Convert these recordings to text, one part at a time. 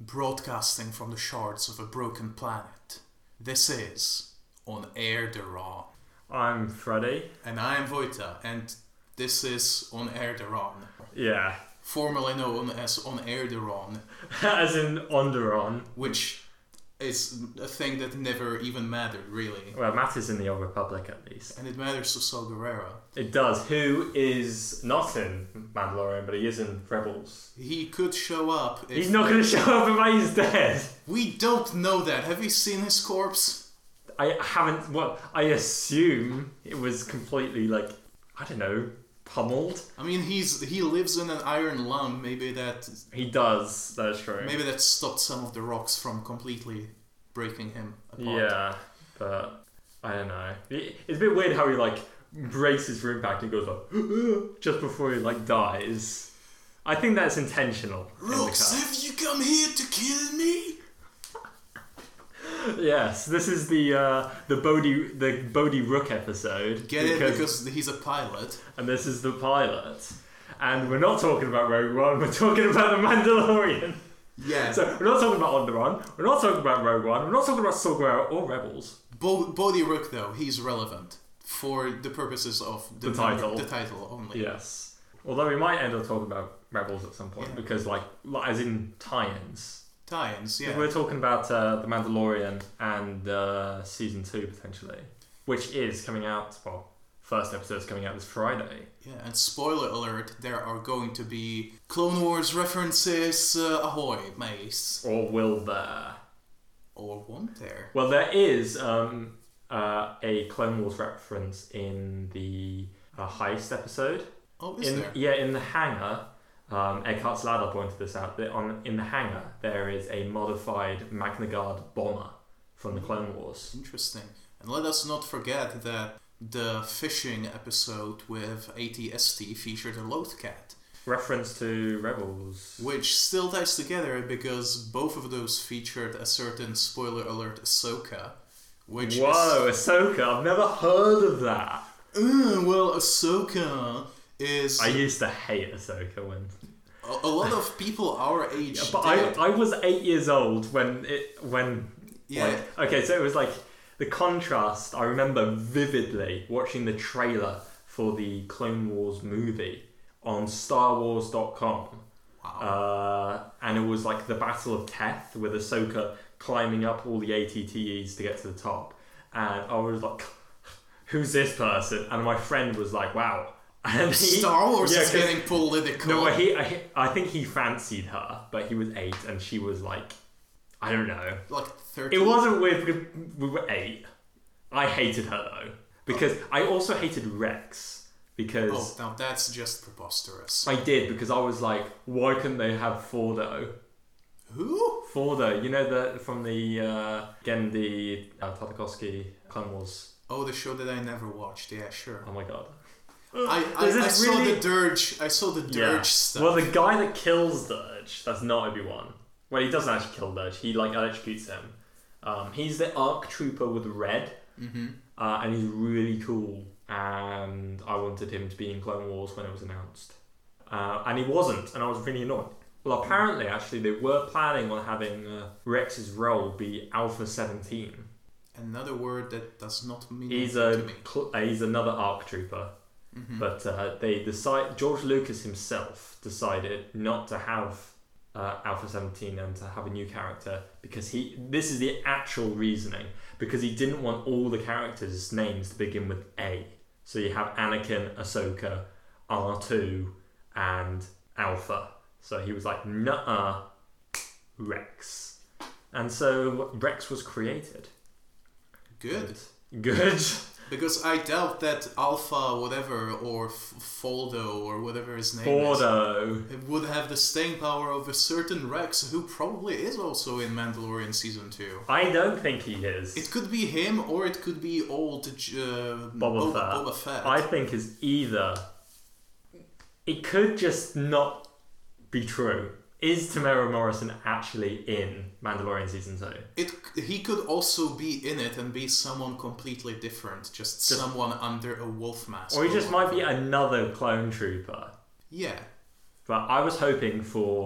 broadcasting from the shards of a broken planet. This is On Erderon. I'm Freddy. And I am Vojta, and this is On Erderon. Yeah. Formerly known as On Erderon. As in Onderon. Which is a thing that never even mattered, really. Well, it matters in the Old Republic, at least. And it matters to Saw Gerrera. It does. Who is not in Mandalorian, but he is in Rebels. He could show up. He's not going to show up until he's dead. We don't know that. Have you seen his corpse? I haven't. Well, I assume it was completely, pummeled. I mean, he lives in an iron lung. Maybe that... He does. That's true. Maybe that stopped some of the rocks from completely breaking him apart. Yeah, but I don't know. It's a bit weird how he, braces for impact and goes just before he, dies. I think that's intentional. Rocks, have you come here to kill me? Yes, this is the Bodhi Rook episode. Get it? Because he's a pilot. And this is the pilot. And we're not talking about Rogue One, we're talking about The Mandalorian. Yeah. So we're not talking about Onderon, we're not talking about Rogue One, we're not talking about Saw Gerrera or Rebels. Bodhi Rook, though, he's relevant for the purposes of the title. The title only. Yes. Although we might end up talking about Rebels at some point, because as in tie-ins. Tie-ins, yeah. We're talking about The Mandalorian and Season 2, potentially. Which is coming out, first episode's coming out this Friday. Yeah, and spoiler alert, there are going to be Clone Wars references, ahoy, mace. Or will there? Or won't there? Well, there is a Clone Wars reference in the heist episode. Oh, is there? Yeah, in the hangar... Eckhart's Ladder pointed this out. In the hangar, there is a modified Magna Guard bomber from the Clone Wars. Interesting. And let us not forget that the fishing episode with AT-ST featured a Lothcat. Reference to Rebels. Which still ties together because both of those featured a certain, spoiler alert, Ahsoka. Ahsoka! I've never heard of that. Well, Ahsoka... I used to hate Ahsoka when... A lot of people our age but I was 8 years old when... Yeah. Okay, so it was the contrast. I remember vividly watching the trailer for the Clone Wars movie on StarWars.com. Wow. And it was the Battle of Teth with Ahsoka climbing up all the ATTEs to get to the top. And I was like, who's this person? And my friend was like, wow. And Star Wars is getting political. No, I think he fancied her, but he was 8 and she was I don't know. 13? It wasn't weird, we were 8. I hated her though. Because I also hated Rex. Because... Oh, now that's just preposterous. I did, because I was like, why couldn't they have Fordo? Who? Fordo, you know from the Genndy Tartakovsky Clone Wars. Oh, the show that I never watched, yeah, sure. Oh my god. I saw the Dirge. I saw the Dirge stuff. Well, the guy that kills Dirge, that's not Obi-Wan. Well, he doesn't actually kill Dirge. He electrocutes him. He's the ARC Trooper with red, and he's really cool. And I wanted him to be in Clone Wars when it was announced, and he wasn't, and I was really annoyed. Well, apparently, actually, they were planning on having Rex's role be Alpha 17. Another word that does not mean he's anything to me. He's another ARC Trooper. But George Lucas himself decided not to have Alpha 17 and to have a new character because this is the actual reasoning, because he didn't want all the characters' names to begin with A. So you have Anakin, Ahsoka, R2 and Alpha. So he was like, nuh-uh, Rex. And so Rex was created. Good. Because I doubt that Alpha whatever or Foldo or whatever his name is would have the staying power of a certain Rex who probably is also in Mandalorian Season 2. I don't think he is. It could be him or it could be old Boba Fett. I think it's either... It could just not be true. Is Temuera Morrison actually in Mandalorian Season 2? He could also be in it and be someone completely different. Just someone under a wolf mask. Or he just might be another clone trooper. Yeah. But I was hoping for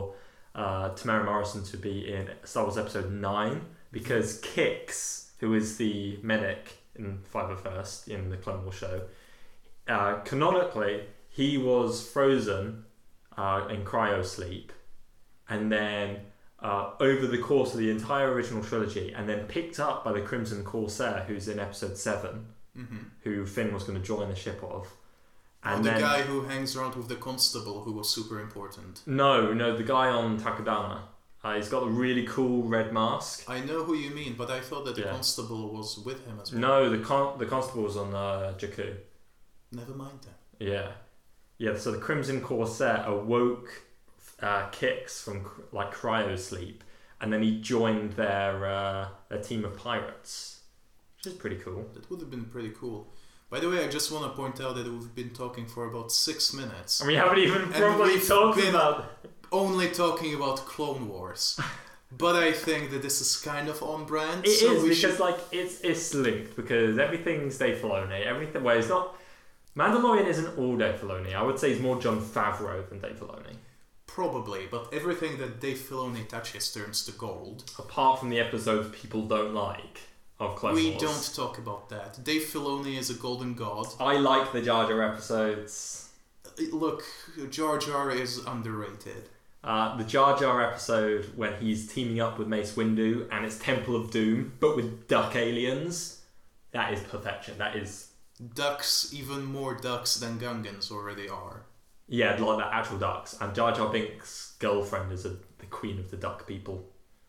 Tamara Morrison to be in Star Wars Episode 9 because Kix, who is the medic in 501st in the Clone Wars show, canonically, he was frozen in cryosleep, and then over the course of the entire original trilogy, and then picked up by the Crimson Corsair, who's in Episode 7, who Finn was going to join the ship of. And the guy who hangs around with the constable who was super important. No, the guy on Takodana. He's got a really cool red mask. I know who you mean, but I thought that the constable was with him as well. No, the constable was on Jakku. Never mind then. Yeah. So the Crimson Corsair awoke Kix from cryo sleep, and then he joined their team of pirates, which is pretty cool. That would have been pretty cool. By the way, I just want to point out that we've been talking for about 6 minutes. And we haven't even probably talked about... only talking about Clone Wars. But I think that this is kind of on brand. It is, because it's linked, because everything's Dave Filoni. Everything... Well, it's not... Mandalorian isn't all Dave Filoni. I would say it's more Jon Favreau than Dave Filoni. Probably, but everything that Dave Filoni touches turns to gold. Apart from the episodes people don't like. Of Clone Wars. We don't talk about that. Dave Filoni is a golden god. I like the Jar Jar episodes. Look, Jar Jar is underrated. The Jar Jar episode when he's teaming up with Mace Windu and it's Temple of Doom, but with duck aliens, that is perfection. That is... Ducks, even more ducks than Gungans already are. Yeah, like the actual ducks. And Jar Jar Binks' girlfriend is the queen of the duck people.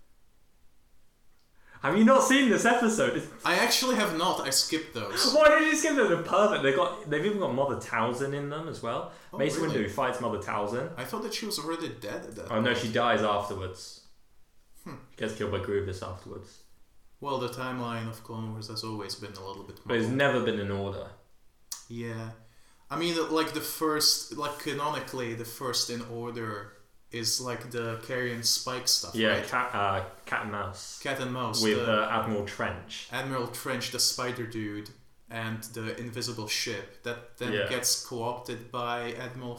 Have you not seen this episode? I actually have not. I skipped those. Why did you skip them? They're perfect. They've even got Mother Talzin in them as well. Oh, Mace really? Windu fights Mother Talzin. I thought that she was already dead at that point. point. No, she dies afterwards. She gets killed by Grievous afterwards. Well, the timeline of Clone Wars has always been a little bit more... But it's never been in order. Yeah. I mean, canonically, the first in order... is like the Carrion Spike stuff, right? Cat and Mouse. Cat and Mouse. With Admiral Trench. Admiral Trench, the spider dude, and the invisible ship that then gets co-opted by Admiral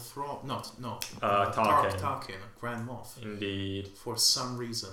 Tarkin, Grand Moff. Indeed. For some reason.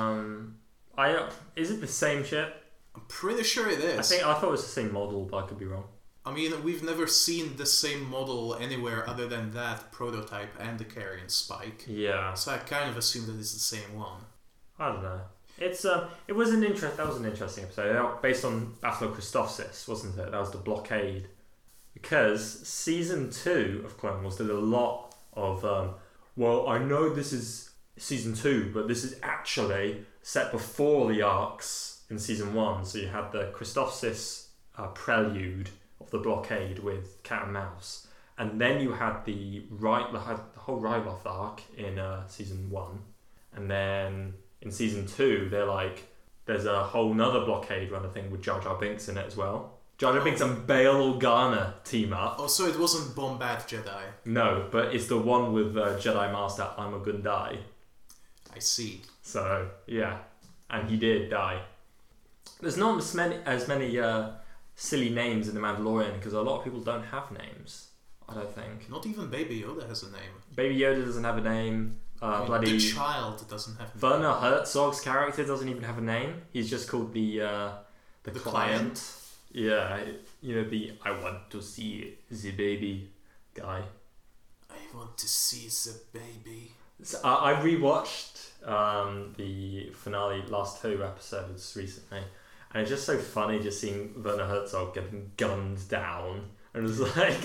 Is it the same ship? I'm pretty sure it is. I thought it was the same model, but I could be wrong. I mean, we've never seen the same model anywhere other than that prototype and the Carrion Spike. Yeah. So I kind of assume that it's the same one. I don't know. That was an interesting episode based on Battle of Christophsis, wasn't it? That was the blockade. Because season 2 of Clone Wars did a lot of I know this is season 2, but this is actually set before the arcs in season 1. So you had the Christophsis prelude of the blockade with Cat and Mouse, and then you had the whole Ryloth arc in season 1, and then in season 2 there's a whole nother blockade runner thing with Jar Jar Binks in it as well. Jar Jar Binks and Bail Organa team up. Oh, so it wasn't Bombad Jedi? No, but it's the one with Jedi Master Ima Gunday. I see. So yeah, and he did die. There's not as many silly names in The Mandalorian because a lot of people don't have names. I don't think. Not even Baby Yoda has a name. Baby Yoda doesn't have a name. The child doesn't have a name. Werner Herzog's character doesn't even have a name. He's just called the client. Yeah, the I want to see the baby guy. I want to see the baby. So, I rewatched the finale last 2 episodes recently. And it's just so funny just seeing Werner Herzog getting gunned down. And it's like,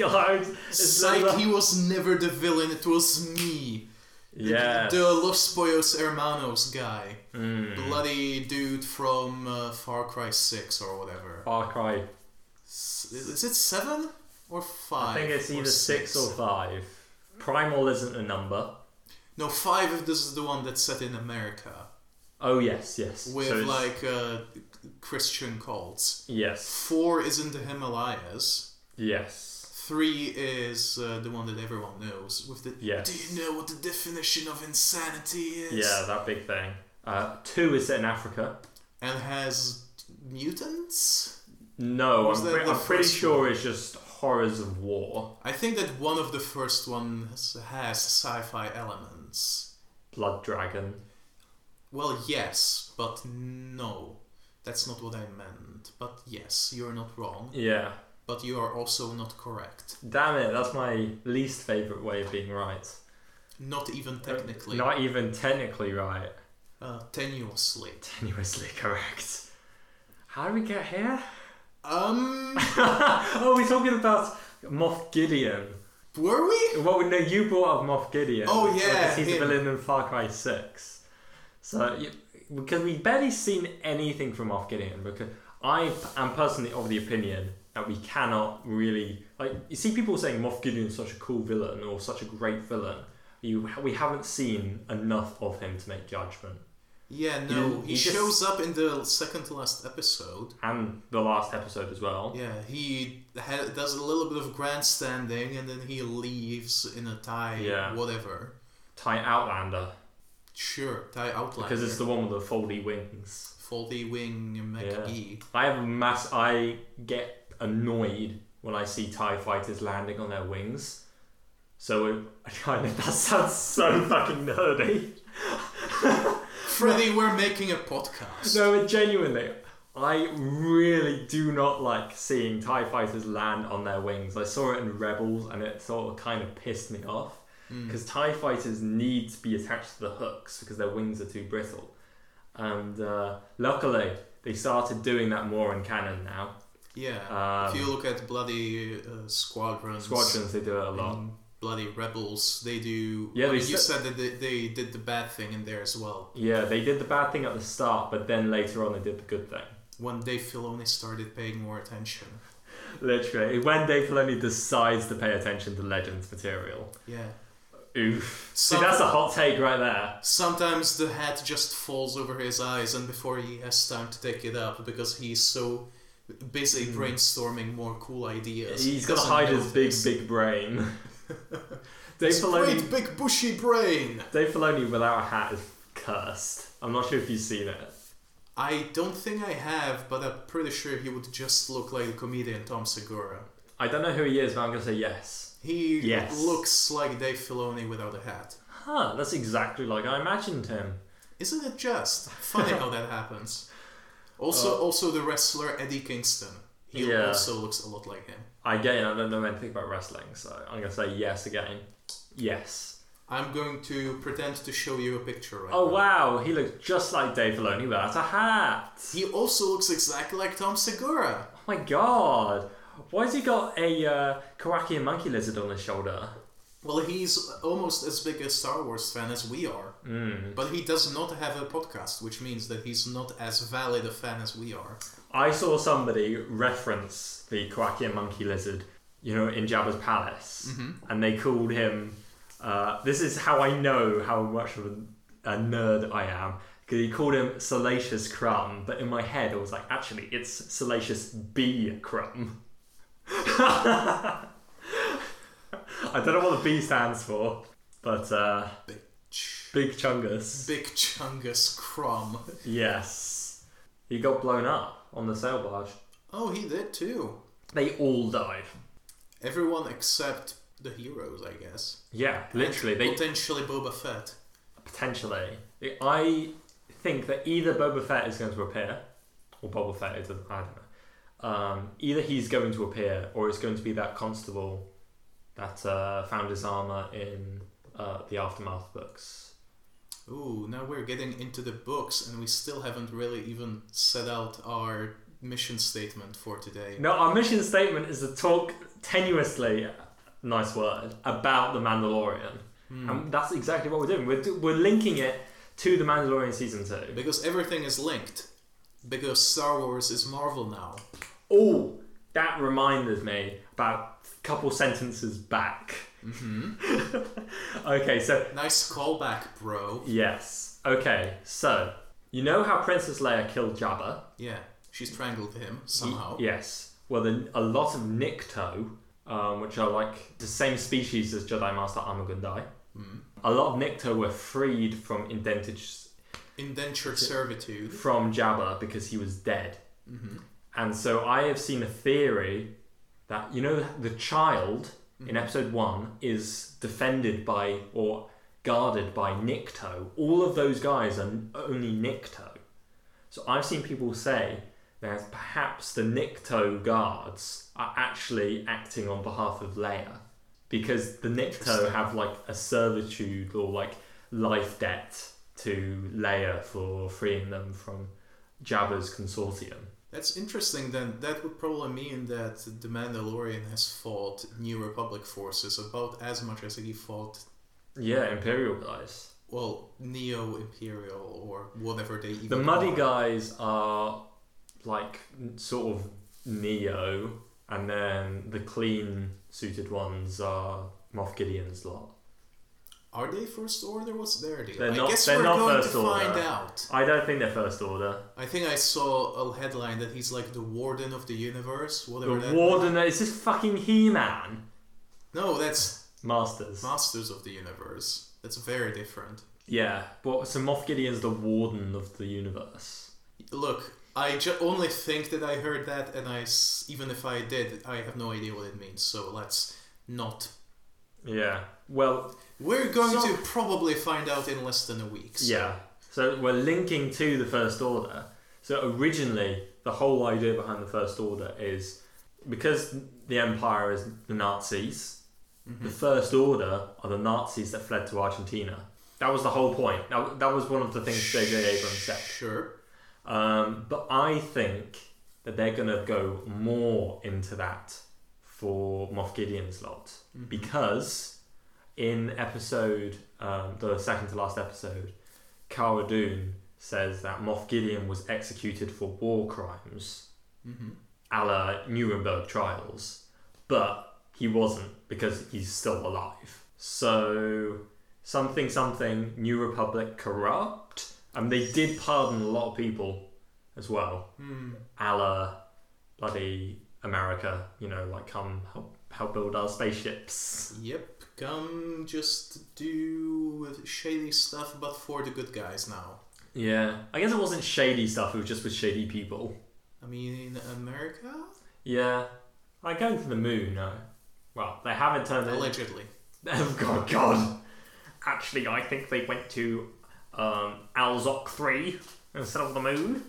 he was never the villain, it was me. Yeah. The Los Pollos Hermanos guy. Bloody dude from Far Cry 6 or whatever. Far Cry. Is it 7 or 5? I think it's either 6 or 5. Primal isn't a number. No, 5 if this is the one that's set in America. Oh, yes. With Christian cults. Yes. 4 is in the Himalayas. Yes. 3 is the one that everyone knows. With the yes. Do you know what the definition of insanity is? Yeah, that big thing. 2 is set in Africa. And has mutants? No, I'm pretty sure it's just horrors of war. I think that one of the first ones has sci-fi elements. blood dragon. Well, yes, but no. That's not what I meant. But yes, you're not wrong. Yeah. But you are also not correct. Damn it, that's my least favourite way of being right. Not even technically. Not even technically right. Tenuously. Tenuously correct. How did we get here? Oh, we're talking about Moff Gideon. Were we? Well, no, you brought up Moff Gideon. Oh, yeah. Because he's a villain in Far Cry 6. So, because we've barely seen anything from Moff Gideon, because I am personally of the opinion that we cannot really... Like, you see people saying Moff Gideon is such a cool villain or such a great villain. We haven't seen enough of him to make judgment. Yeah, no, he shows up in the second to last episode. And the last episode as well. Yeah, he does a little bit of grandstanding and then he leaves in a TIE whatever. TIE Outlander. Sure, TIE Outlander. Because it's the one with the foldy wings. Foldy wing McGee. I get annoyed when I see TIE fighters landing on their wings. So, that sounds so fucking nerdy. Freddy, we're making a podcast. No, genuinely, I really do not like seeing TIE fighters land on their wings. I saw it in Rebels and it sort of kind of pissed me off. Because TIE fighters need to be attached to the hooks because their wings are too brittle. And luckily, they started doing that more in canon now. Yeah, if you look at bloody Squadrons, they do it a lot. Bloody Rebels, they do... Yeah, you said that they did the bad thing in there as well. Yeah, they did the bad thing at the start, but then later on they did the good thing. When Dave Filoni started paying more attention. Literally, when Dave Filoni decides to pay attention to Legends material. Yeah. Oof. See, that's a hot take right there. Sometimes the hat just falls over his eyes and before he has time to take it up because he's so busy brainstorming more cool ideas. He's got to hide his big brain. Great big bushy brain. Dave Filoni without a hat is cursed. I'm not sure if you've seen it. I don't think I have, but I'm pretty sure he would just look like the comedian Tom Segura. I don't know who he is, but I'm going to say yes. He looks like Dave Filoni without a hat. Huh, that's exactly like I imagined him. Isn't it just? Funny how that happens. Also the wrestler Eddie Kingston. He also looks a lot like him. Again, I don't know anything about wrestling, so I'm going to say yes again. Yes. I'm going to pretend to show you a picture right now. Oh, wow. He looks just like Dave Filoni without a hat. He also looks exactly like Tom Segura. Oh my god. Why has he got a Kowakian monkey lizard on his shoulder? Well, he's almost as big a Star Wars fan as we are. But he does not have a podcast, which means that he's not as valid a fan as we are. I saw somebody reference the Kowakian monkey lizard, in Jabba's palace. And they called him... this is how I know how much of a nerd I am. Because he called him Salacious Crumb. But in my head, I was like, actually, it's Salacious B. Crumb. I don't know what the B stands for, but Big Chungus. Big Chungus Crumb. Yes. He got blown up on the sail barge. Oh, he did too. They all died. Everyone except the heroes, I guess. Yeah, literally. Potentially Boba Fett. Potentially. I think that either Boba Fett is going to appear, or Boba Fett is, I don't know. Either he's going to appear, or it's going to be that constable that found his armor in the Aftermath books. Ooh, now we're getting into the books, and we still haven't really even set out our mission statement for today. No, our mission statement is to talk tenuously, nice word, about The Mandalorian. And that's exactly what we're doing. We're linking it to The Mandalorian Season 2. Because everything is linked. Because Star Wars is Marvel now. Oh, that reminded me about a couple sentences back. Okay, so... Nice callback, bro. Yes. Okay, so... You know how Princess Leia killed Jabba? Yeah, she strangled him somehow. Yes. Well, a lot of Nikto, which are like the same species as Jedi Master Amagundai, a lot of Nikto were freed from indentured servitude from Jabba because he was dead. And so I have seen a theory that, the child in episode 1 is defended by, or guarded by Nikto. All of those guys are only Nikto. So I've seen people say that perhaps the Nikto guards are actually acting on behalf of Leia, because the Nikto have like a servitude or like life debt to Leia for freeing them from Jabba's consortium. That's interesting then. That would probably mean that the Mandalorian has fought New Republic forces about as much as he fought... Yeah, Imperial guys. Well, Neo-Imperial or whatever they even The muddy guys are like sort of Neo, and then the clean suited ones are Moff Gideon's lot. Are they First Order? What's their deal? They're I not, guess they're we're not going First to Order. find out. I don't think they're First Order. I think I saw a headline that he's like the Warden of the Universe. Whatever the Warden? Is this fucking He-Man? No, that's... Masters. Masters of the Universe. That's very different. Yeah, but so Moff Gideon's the Warden of the Universe. Look, I only think that I heard that, and even if I did, I have no idea what it means, so let's not... Yeah, well... We're going to probably find out in less than a week. So. Yeah, so we're linking to the First Order. So originally, the whole idea behind the First Order is, because the Empire is the Nazis, the First Order are the Nazis that fled to Argentina. That was the whole point. That was one of the things J.J. Abrams said. Sure. But I think that they're going to go more into that for Moff Gideon's lot. Because in episode, the second to last episode, Cara Dune says that Moff Gideon was executed for war crimes, a la Nuremberg trials, but he wasn't because he's still alive. So... something, New Republic corrupt. And they did pardon a lot of people as well. A la bloody America, like come help build our spaceships. Yep, come just do shady stuff but for the good guys now. Yeah, I guess it wasn't shady stuff, it was just with shady people. I mean, America? Yeah, like going to the moon, no. Well, they haven't turned it... Allegedly. Oh, God. Actually, I think they went to Alzok 3 instead of the moon.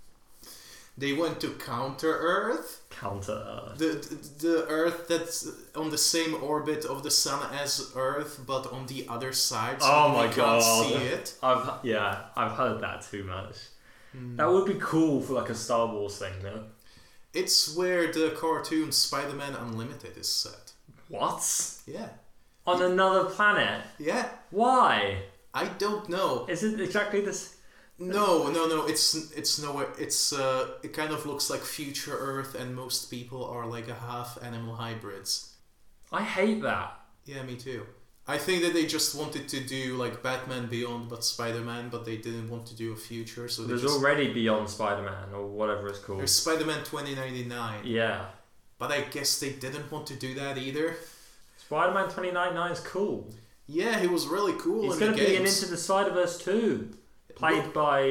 They went to Counter-Earth? Counter-Earth. The Earth that's on the same orbit of the Sun as Earth, but on the other side, so we can't see it. I've heard that too much. That would be cool for like a Star Wars thing, though. It's where the cartoon Spider-Man Unlimited is set. What? Yeah. On another planet? Yeah. Why? I don't know. Is it exactly this? No. It's nowhere. It kind of looks like future Earth, and most people are like a half animal hybrids. I hate that. Yeah, me too. I think that they just wanted to do like Batman Beyond, but Spider-Man, but they didn't want to do a future. So there's already Beyond Spider-Man or whatever it's called. There's Spider-Man 2099. Yeah. But I guess they didn't want to do that either. Spider-Man 2099 is cool. Yeah, he was really cool. He's going to be in Into the Spider-Verse too. Played by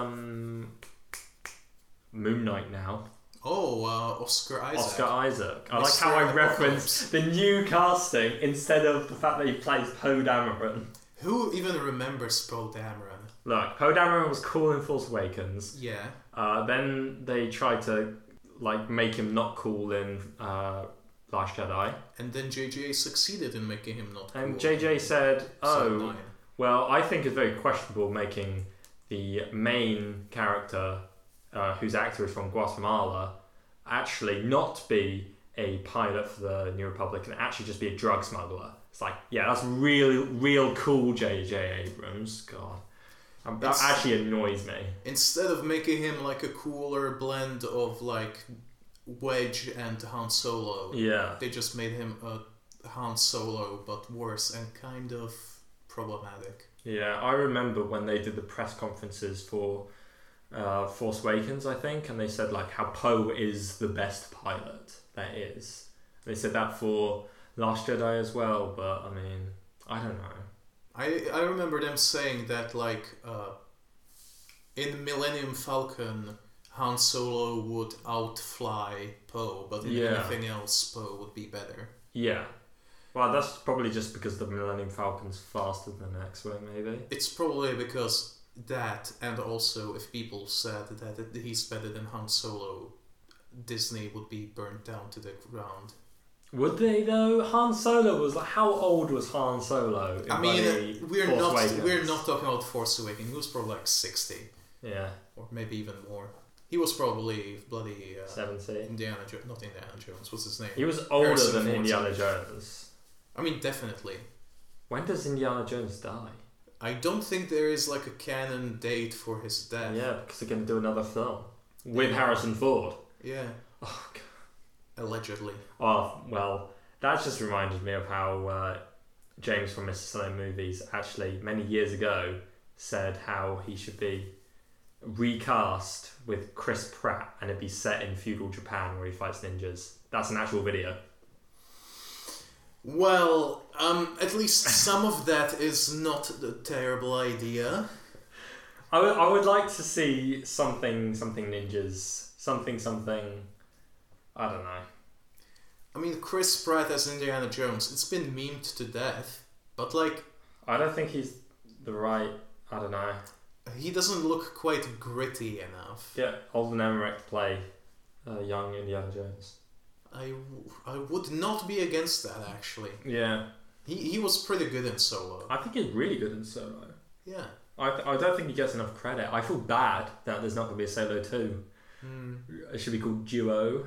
Moon Knight now. Oh, Oscar Isaac. I like how I referenced the new casting instead of the fact that he plays Poe Dameron. Who even remembers Poe Dameron? Look, Poe Dameron was cool in Force Awakens. Yeah. Then they tried to make him not cool in Last Jedi. And then JJ succeeded in making him not cool. And JJ said, well, I think it's very questionable making the main character, whose actor is from Guatemala, actually not be a pilot for the New Republic and actually just be a drug smuggler. It's like, yeah, that's real cool, J.J. Abrams. God. That actually annoys me. Instead of making him like a cooler blend of like Wedge and Han Solo, they just made him a Han Solo but worse and kind of problematic. Yeah, I remember when they did the press conferences for Force Awakens, I think, and they said like how Poe is the best pilot there is. They said that for Last Jedi as well, but I mean, I don't know. I remember them saying that like in Millennium Falcon, Han Solo would outfly Poe, but in anything else, Poe would be better. Yeah. Well, that's probably just because the Millennium Falcon's faster than the X-Wing, maybe. It's probably because that, and also if people said that he's better than Han Solo, Disney would be burnt down to the ground. Would they though? Han Solo was how old was Han Solo? We're not talking about Force Awakens. He was probably like 60. Yeah. Or maybe even more. He was probably bloody 70. Indiana Jones, not Indiana Jones. What's his name? He was older than Indiana Jones. Definitely. When does Indiana Jones die? I don't think there is like a canon date for his death. Yeah, because they're going to do another film with Harrison Ford. Yeah. Oh, God. Allegedly. Oh, well, that just reminded me of how James from Mr. Slow Movies actually, many years ago, said how he should be recast with Chris Pratt and it'd be set in feudal Japan where he fights ninjas. That's an actual video. Well, at least some of that is not a terrible idea. I would like to see something ninjas, something. I don't know. Chris Pratt as Indiana Jones, it's been memed to death, but like... I don't think he's the right... I don't know. He doesn't look quite gritty enough. Yeah, Alden Ehrenreich play young Indiana Jones. I would not be against that, actually. Yeah. He was pretty good in Solo. I think he's really good in Solo. Yeah. I don't think he gets enough credit. I feel bad that there's not going to be a Solo 2. It should be called Duo.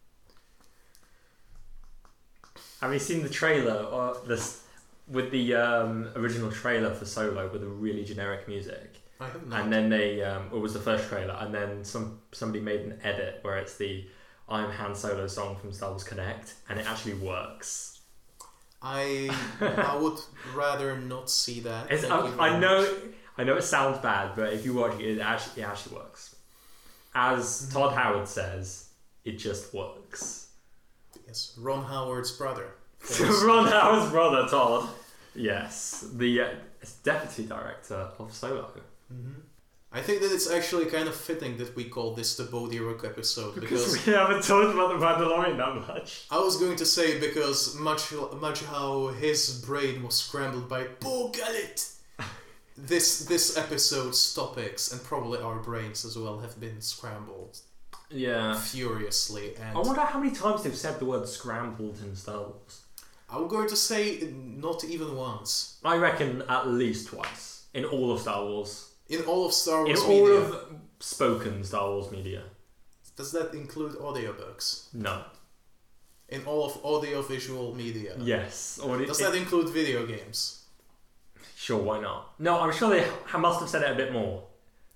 Have you seen the trailer with the original trailer for Solo with the really generic music? I have not. And then it was the first trailer, and then somebody made an edit where it's the I'm Han Solo song from Star Wars Connect, and it actually works. I would rather not see that. I know it sounds bad, but if you watch it, it actually works. As Todd Howard says, it just works. Yes, Ron Howard's brother. Ron Howard's brother, Todd. Yes, the deputy director of Solo. Mm-hmm. I think that it's actually kind of fitting that we call this the Bodhi Rook episode because we haven't talked about the Mandalorian that much. I was going to say because much how his brain was scrambled by Bo-Katan. This episode's topics and probably our brains as well have been scrambled. Yeah. Furiously. And I wonder how many times they've said the word scrambled in Star Wars. I'm going to say not even once. I reckon at least twice in all of Star Wars. In all of Star Wars media. In all of spoken Star Wars media. Does that include audiobooks? No. In all of audiovisual media? Yes. Does that include video games? Sure, why not? No, I'm sure they must have said it a bit more.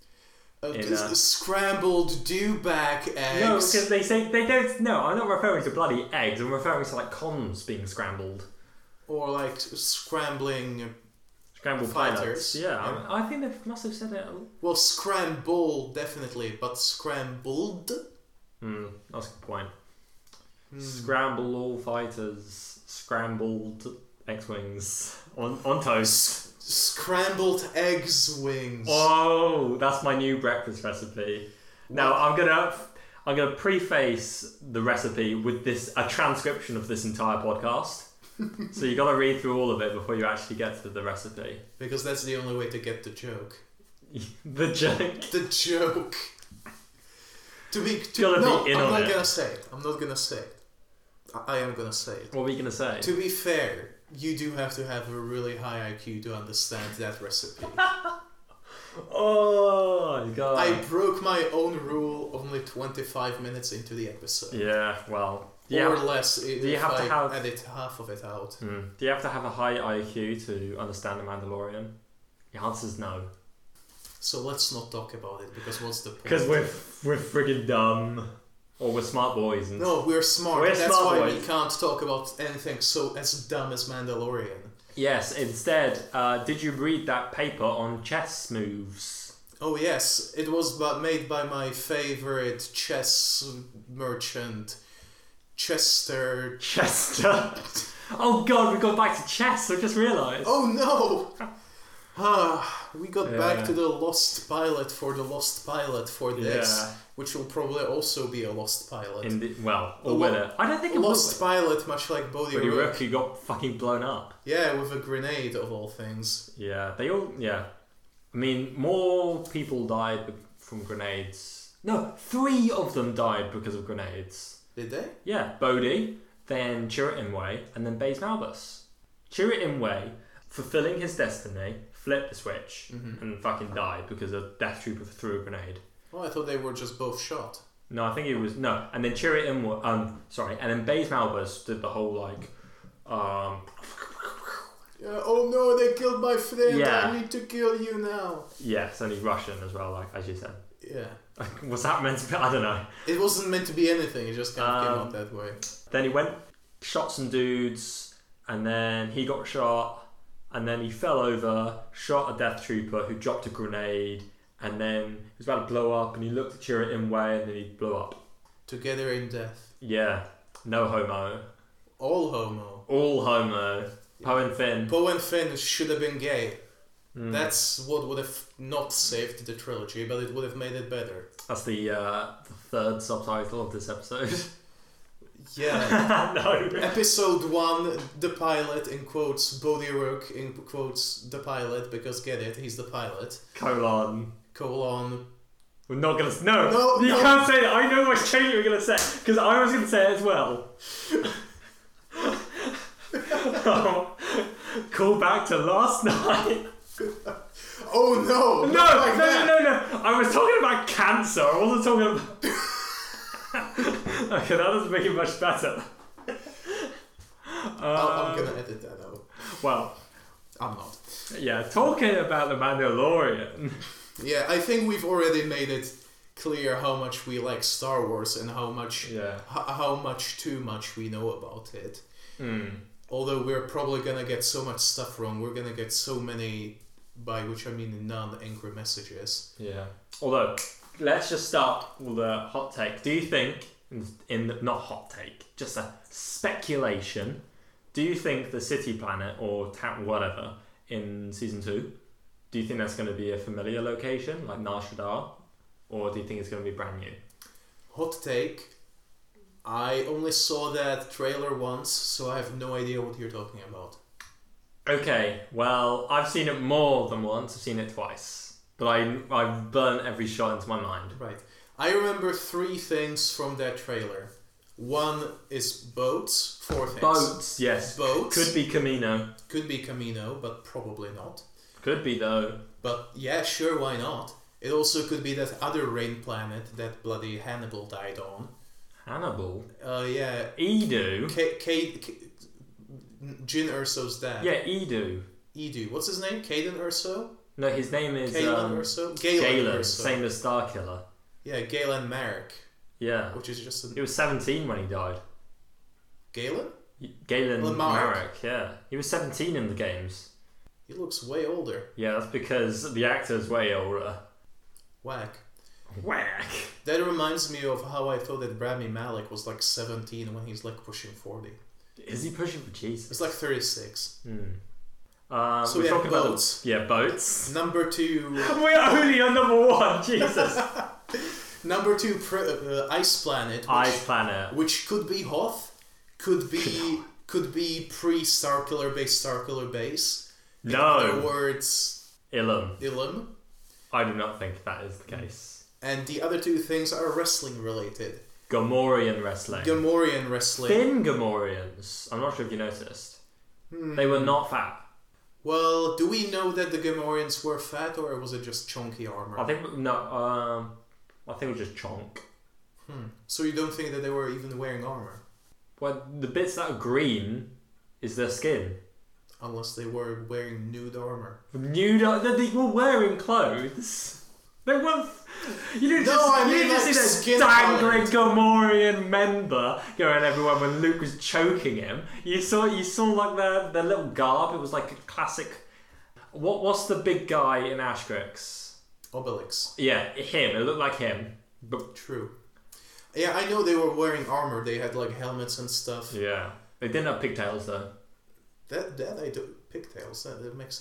Scrambled do-back eggs. No, because they say they don't. No, I'm not referring to bloody eggs. I'm referring to like comms being scrambled. Or like scrambled fighters. Yeah. I think they must have said it. Well, scramble definitely, but scrambled. That's a good point. Scramble all fighters. Scrambled X-wings on toast. Scrambled eggs wings. Oh, that's my new breakfast recipe. Now I'm gonna preface the recipe with a transcription of this entire podcast. So you got to read through all of it before you actually get to the recipe. Because that's the only way to get the joke. The joke. The joke. I'm not gonna say it. I'm not gonna say it. I am gonna say it. What were you gonna say? To be fair, you do have to have a really high IQ to understand that recipe. Oh my god. I broke my own rule only 25 minutes into the episode. Yeah, well. Or less if I edit half of it out. Do you have to have a high IQ to understand The Mandalorian? The answer is no. So let's not talk about it, because what's the point? Because we're friggin' dumb. Or we're smart boys. No, we're smart. That's why we can't talk about anything as dumb as Mandalorian. Yes, instead, did you read that paper on chess moves? Oh yes, it was made by my favorite chess merchant, Chester. Oh god, we got back to chess, I just realised. Oh no! We got back to the lost pilot for this, which will probably also be a lost pilot. I don't think it lost pilot, much like Bodhi Rook. He got fucking blown up. Yeah, with a grenade of all things. Yeah, they all. Yeah, I mean, more people died from grenades. No, 3 of them died because of grenades. Did they? Yeah, Bodhi, then Chirrut Imwe, and then Baze Malbus. Chirrut Imwe, fulfilling his destiny, flipped the switch and fucking died because a Death Trooper threw a grenade. Oh, I thought they were just both shot. No, I think it was and then Chirrut Imwe, and then Baze Malbus did the whole oh no, they killed my friend. I need to kill you now. Yes, and he's Russian as well, as you said. Yeah. Was that meant to be? I don't know. It wasn't meant to be anything. It just kind of came out that way. Then he went, shot some dudes, and then he got shot. And then he fell over, shot a Death Trooper who dropped a grenade, and then he was about to blow up, and he looked at Chirrut Imwe, and then he blew up. Together in death. Yeah. No homo. All homo. All homo. Poe and Finn. Poe and Finn should have been gay. That's what would have not saved the trilogy, but it would have made it better. That's the 3rd subtitle of this episode. Yeah. No. Episode 1, the pilot, in quotes, Bodhi Rook, in quotes, the pilot, because get it, he's the pilot. Colon. We're not gonna... No, you can't say that. I know what change you're gonna say, because I was gonna say it as well. Call back to last night. Oh no! No. I was talking about cancer. I wasn't talking about... Okay, that doesn't make it much better. I'm gonna edit that out. Well, I'm not. Yeah, talking about the Mandalorian. Yeah, I think we've already made it clear how much we like Star Wars and how much too much we know about it. Although we're probably gonna get so much stuff wrong, we're gonna get so many, by which I mean non-angry messages. Yeah. Although, let's just start with a hot take. Do you think, not hot take, just a speculation, do you think the city planet or town, whatever, in season 2, do you think that's going to be a familiar location, like Nar Shaddaa? Or do you think it's going to be brand new? Hot take. I only saw that trailer once, so I have no idea what you're talking about. Okay, well, I've seen it more than once. I've seen it twice. But I've burnt every shot into my mind. Right. I remember 3 things from that trailer. 1 is boats. 4 things. Boats, yes. Boats. Could be Camino. Could be Camino, but probably not. Could be, though. But yeah, sure, why not? It also could be that other rain planet that bloody Hannibal died on. Hannibal? Yeah. Edu? Jyn Erso's dad. Yeah, Edu. What's his name? Kaden Erso? No, his name is... Galen Erso? Galen, Erso. Same as Starkiller. Yeah, Galen Marek. Yeah. Which is just... He was 17 when he died. Galen? Galen Marek, yeah. He was 17 in the games. He looks way older. Yeah, that's because the actor's way older. Whack. That reminds me of how I thought that Rami Malek was like 17 when he's like pushing 40. Is he pushing for Jesus? It's like 36. So we're talking boats. Boats. Number 2. We're only on number 1. Jesus. Number 2, Ice Planet. Which could be Hoth. Could be pre-Starkiller base. In other words, Ilum. I do not think that is the case. And the other 2 things are wrestling related. Gamorrean wrestling. Thin Gamorreans. I'm not sure if you noticed. They were not fat. Well, do we know that the Gamorreans were fat, or was it just chunky armor? I think it was just chonk. So you don't think that they were even wearing armor? Well, the bits that are green is their skin. Unless they were wearing nude armor. They were wearing clothes. They weren't. You didn't just see that dangling Gamorrean member going everywhere when Luke was choking him. You saw like their little garb. It was like a classic. What's the big guy in Asterisk? Obelix. Yeah, him. It looked like him. But true. Yeah, I know they were wearing armor. They had like helmets and stuff. Yeah, they didn't have pigtails though. That I do pigtails. That makes sense.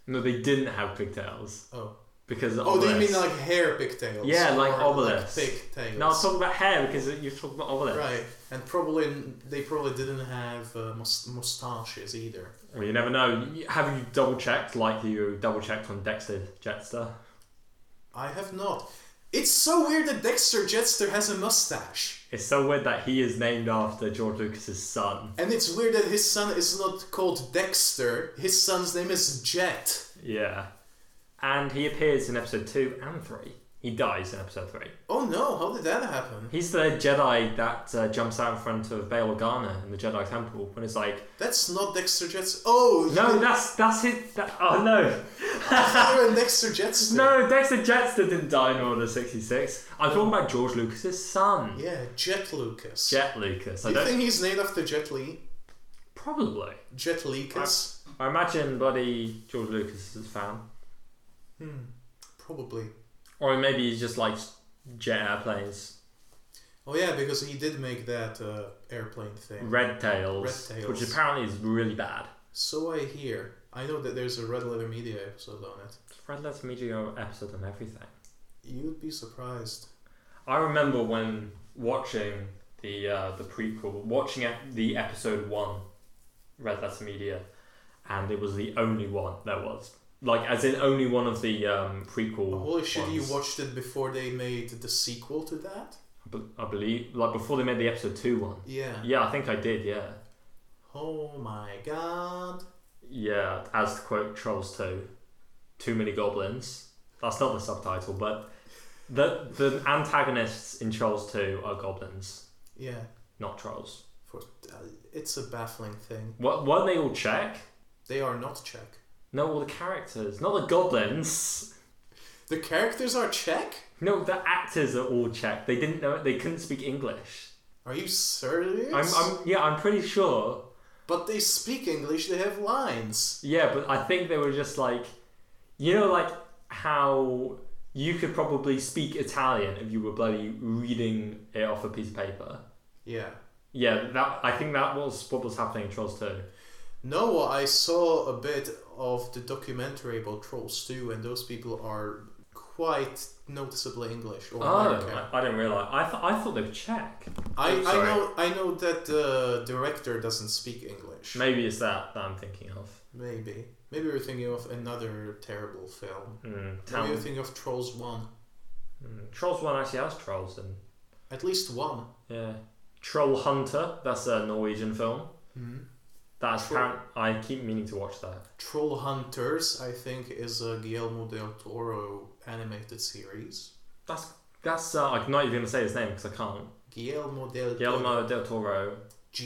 No, they didn't have pigtails. Oh. Because do you mean like hair pigtails? Yeah, like Obelisk. Like pigtails. No, I was talking about hair because you're talking about Obelisk. Right, and they probably didn't have moustaches either. Well, you never know. Have you double checked like you double checked on Dexter Jettster? I have not. It's so weird that Dexter Jettster has a mustache. It's so weird that he is named after George Lucas's son. And it's weird that his son is not called Dexter. His son's name is Jet. Yeah. And he appears in episode 2 and 3. He dies in episode 3. Oh no, how did that happen? He's the Jedi that jumps out in front of Bail Organa in the Jedi Temple when it's like... That's not Dexter Jettster. Oh! No, that's it. Oh no. Dexter Jettster. No, Dexter Jettster didn't die in Order 66. I'm talking about George Lucas's son. Yeah, Jet Lucas. Jet Lucas. Do you think he's named after Jet Li? Probably. Jet Lucas? I imagine bloody George Lucas is a fan. Probably. Or maybe he's just like jet airplanes. Oh yeah, because he did make that airplane thing. Red Tails. Which apparently is really bad. So I hear. I know that there's a Red Letter Media episode on it. Red Letter Media episode on everything. You'd be surprised. I remember when watching the prequel, watching the episode 1 Red Letter Media, and it was the only one there was. Like, as in only one of the prequel Holy shit, ones. you watched it before they made the sequel to that? I believe, like, before they made the episode 2 one. Yeah. Yeah, I think I did, yeah. Oh my god. Yeah, as to quote Trolls 2, too many goblins. That's not the subtitle, but the antagonists in Trolls 2 are goblins. Yeah. Not trolls. It's a baffling thing. Weren't they all Czech? They are not Czech. No, all the characters, not the goblins. The characters are Czech? No, the actors are all Czech. They didn't know it. They couldn't speak English. Are you serious? I'm pretty sure. But they speak English. They have lines. Yeah, but I think they were just like, you know, like how you could probably speak Italian if you were bloody reading it off a piece of paper. Yeah. Yeah, I think that was what was happening in Trolls 2. No, I saw a bit of the documentary about Trolls 2, and those people are quite noticeably English or American. I didn't realise. I thought they were Czech. I know that the director doesn't speak English. Maybe it's that I'm thinking of. Maybe you're thinking of another terrible film. Maybe you're thinking of Trolls 1. Trolls 1 actually has trolls in. At least one. Yeah. Troll Hunter, that's a Norwegian film. That's I keep meaning to watch that. Troll Hunters, I think, is a Guillermo del Toro animated series. That's I'm not even going to say his name because I can't. Guillermo del Toro.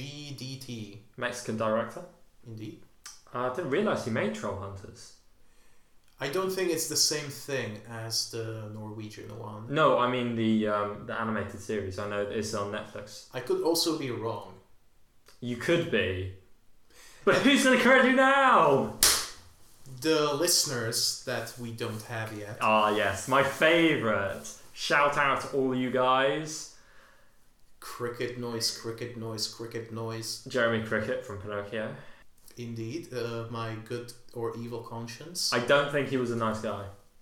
GDT. Mexican director. Indeed. I didn't realise he made Troll Hunters. I don't think it's the same thing as the Norwegian one. No, I mean the animated series. I know it's on Netflix. I could also be wrong. You could be. But who's going to correct you now? The listeners that we don't have yet. Ah, yes. My favourite. Shout out to all you guys. Cricket noise, cricket noise, cricket noise. Jeremy Cricket from Pinocchio. Indeed. My good or evil conscience. I don't think he was a nice guy.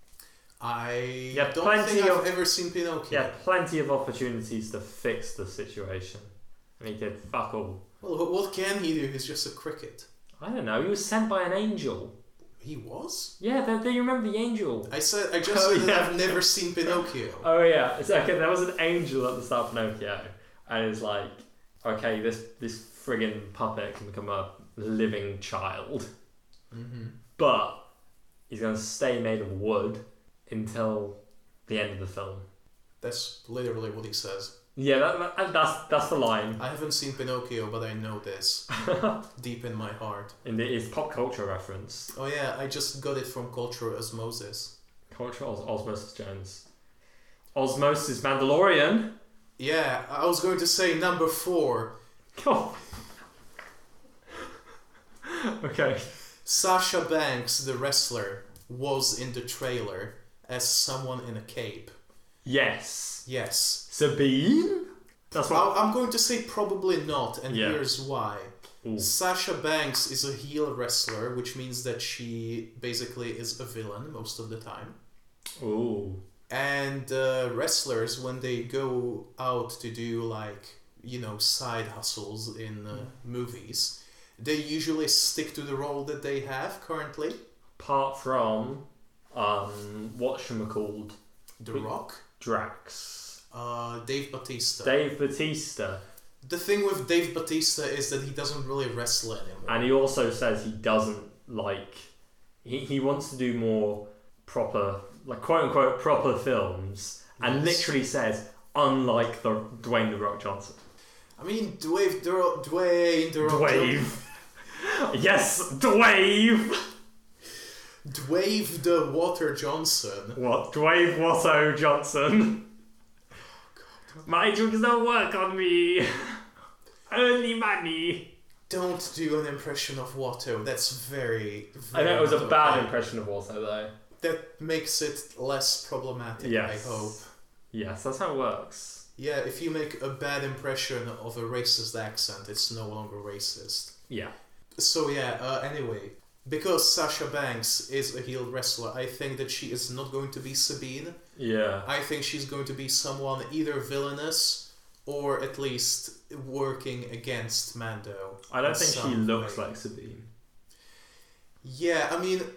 I don't think I've ever seen Pinocchio. He had plenty of opportunities to fix the situation. And he did fuck all. Well, what can he do? He's just a cricket. I don't know. He was sent by an angel. He was? Yeah, do you remember the angel? I said I've never seen Pinocchio. Oh yeah, it's okay. There was an angel at the start of Pinocchio, and it's like, okay, this friggin' puppet can become a living child, but he's gonna stay made of wood until the end of the film. That's literally what he says. Yeah, that's the line. I haven't seen Pinocchio, but I know this deep in my heart. It's pop culture reference. Oh yeah, I just got it from Cultural Osmosis. Cultural Osmosis Jones. Osmosis Mandalorian. Yeah, I was going to say number 4. Oh. Okay. Sasha Banks, the wrestler, was in the trailer as someone in a cape. Yes. Yes. Sabine? That's what I'm going to say probably not, and here's why. Ooh. Sasha Banks is a heel wrestler, which means that she basically is a villain most of the time. Ooh. And wrestlers, when they go out to do like, side hustles in movies, they usually stick to the role that they have currently. Apart from, whatchamacalled? The Rock? Drax. Dave Bautista. Dave Bautista. The thing with Dave Bautista is that he doesn't really wrestle anymore. And he also says he doesn't like... He wants to do more proper, like quote-unquote proper films. And literally says, unlike the Dwayne The Rock Johnson. I mean, Dwayne The Rock Johnson. Yes, Dwayne! Dwayne the Water Johnson. What? Dwayne Watto Johnson. My drugs don't work on me. Only money. Don't do an impression of Watto. That's very, I know it was a bad impression of Watto though. That makes it less problematic, yes. I hope. Yes, that's how it works. Yeah, if you make a bad impression of a racist accent, it's no longer racist. Yeah. So anyway, because Sasha Banks is a heel wrestler, I think that she is not going to be Sabine. Yeah. I think she's going to be someone either villainous or at least working against Mando. I don't think she looks like Sabine. Yeah, I mean,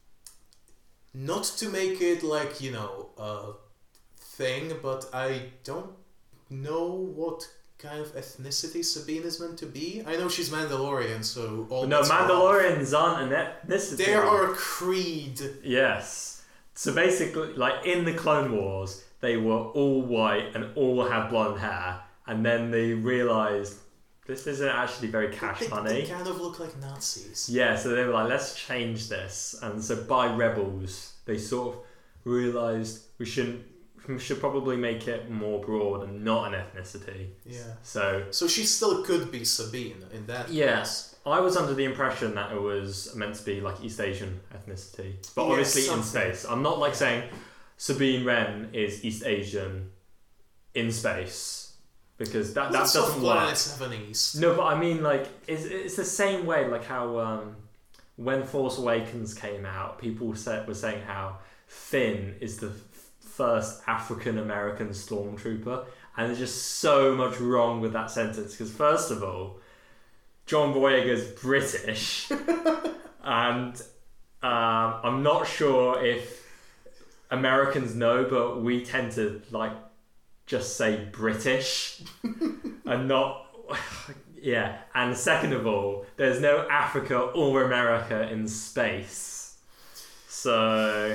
not to make it like, a thing, but I don't know what kind of ethnicity Sabine is meant to be. I know she's Mandalorian, so all no, Mandalorians aren't an ethnicity. They are a creed. Yes. So basically, like in the Clone Wars, they were all white and all had blonde hair, and then they realised this isn't actually very cash money. They kind of look like Nazis. Yeah, so they were like, let's change this. And so by Rebels, they sort of realised we should probably make it more broad and not an ethnicity. Yeah. So she still could be Sabine in that yes. I was under the impression that it was meant to be like East Asian ethnicity. But obviously in space. I'm not like saying Sabine Wren is East Asian in space. Because that doesn't work. No, but I mean like it's the same way like how when Force Awakens came out, people were saying how Finn is the first African American stormtrooper, and there's just so much wrong with that sentence because first of all, John Boyega's British, and I'm not sure if Americans know, but we tend to like just say British and not yeah. And second of all, there's no Africa or America in space, so.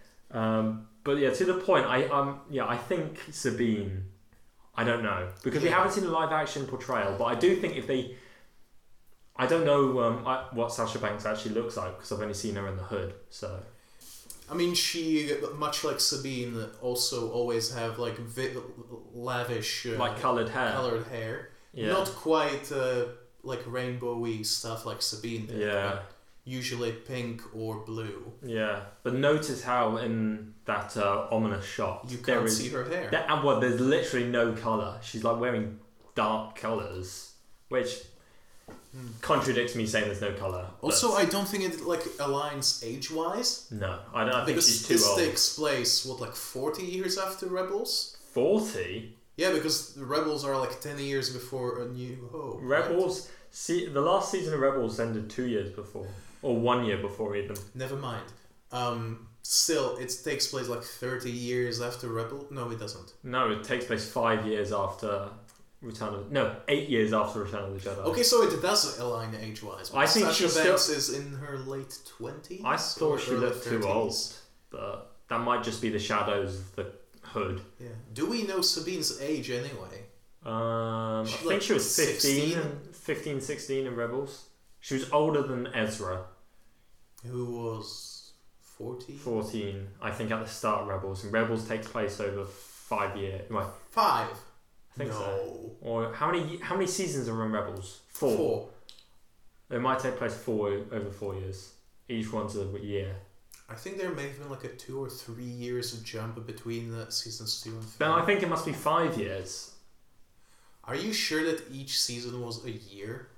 But yeah, to the point, I think Sabine, I don't know, because we haven't seen a live action portrayal, but I do think if they, I don't know what Sasha Banks actually looks like because I've only seen her in the hood, so. I mean, she, much like Sabine, also always have like lavish, like coloured hair. Yeah. Not quite like rainbowy stuff like Sabine did. Yeah. Usually pink or blue. Yeah, but notice how in that ominous shot you can't see her hair. There's literally no colour. She's like wearing dark colours, which contradicts me saying there's no colour. Also, I don't think it like aligns age-wise. No, I don't. I think she's too old. This takes place 40 years after Rebels. 40. Yeah, because the Rebels are like 10 years before A New Hope. Rebels. Right? See, the last season of Rebels ended 2 years before. Or 1 year before even. Never mind. Still, it takes place like 30 years after Rebel. No, it doesn't. No, it takes place 5 years after Return of... No, 8 years after Return of the Jedi. Okay, so it does align age-wise. I think Sasha Banks is in her late 20s? I thought she looked too old. But that might just be the shadows of the hood. Yeah. Do we know Sabine's age anyway? I think she was 15, 16 in Rebels. She was older than Ezra. Who was 14? 14, I think, at the start of Rebels. And Rebels takes place over 5 years. Well, 5? I think so. Or how many seasons are in Rebels? 4. It might take place over 4 years. Each one's a year. I think there may have been like a 2 or 3 years jump between seasons 2 and 3. Then I think it must be 5 years. Are you sure that each season was a year?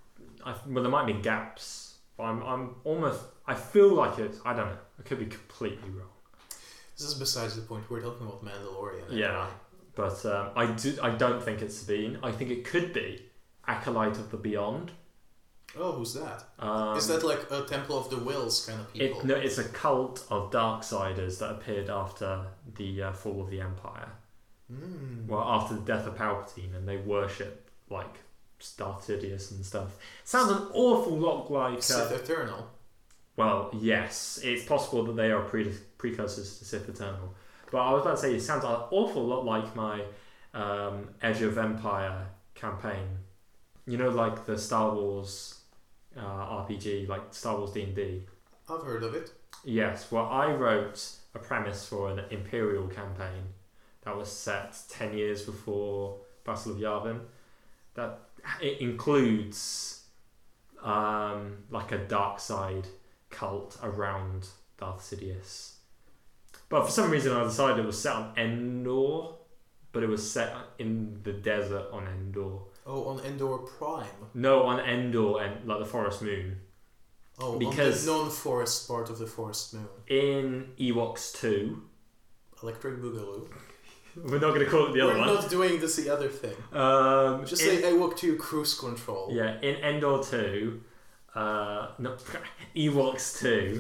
Well, there might be gaps. But I'm almost. I feel like it's. I don't know. I could be completely wrong. This is besides the point. We're talking about Mandalorian. Yeah, but I don't think it's Sabine. I think it could be Acolyte of the Beyond. Oh, who's that? Is that like a Temple of the Wills kind of people? It's a cult of Darksiders that appeared after the fall of the Empire. Well, after the death of Palpatine, and they worship like Darth Sidious and stuff. Sounds an awful lot like Sith Eternal. Well, yes, it's possible that they are precursors to Sith Eternal. But I was about to say, it sounds an awful lot like my Edge of Empire campaign. You know, like the Star Wars RPG, like Star Wars D&D. I've heard of it. Yes, well, I wrote a premise for an Imperial campaign that was set 10 years before Battle of Yavin. That it includes like a dark side cult around Darth Sidious. But for some reason I decided it was set on Endor, but it was set in the desert on Endor. Oh, on Endor Prime? No, on Endor, and like the Forest Moon. Oh, because on the non-forest part of the Forest Moon. In Ewoks 2... Electric Boogaloo. We're not going to call it the other one. We're not doing this the other thing. Just say Ewok 2 Cruise Control. Yeah, in Endor 2... no, Ewoks 2...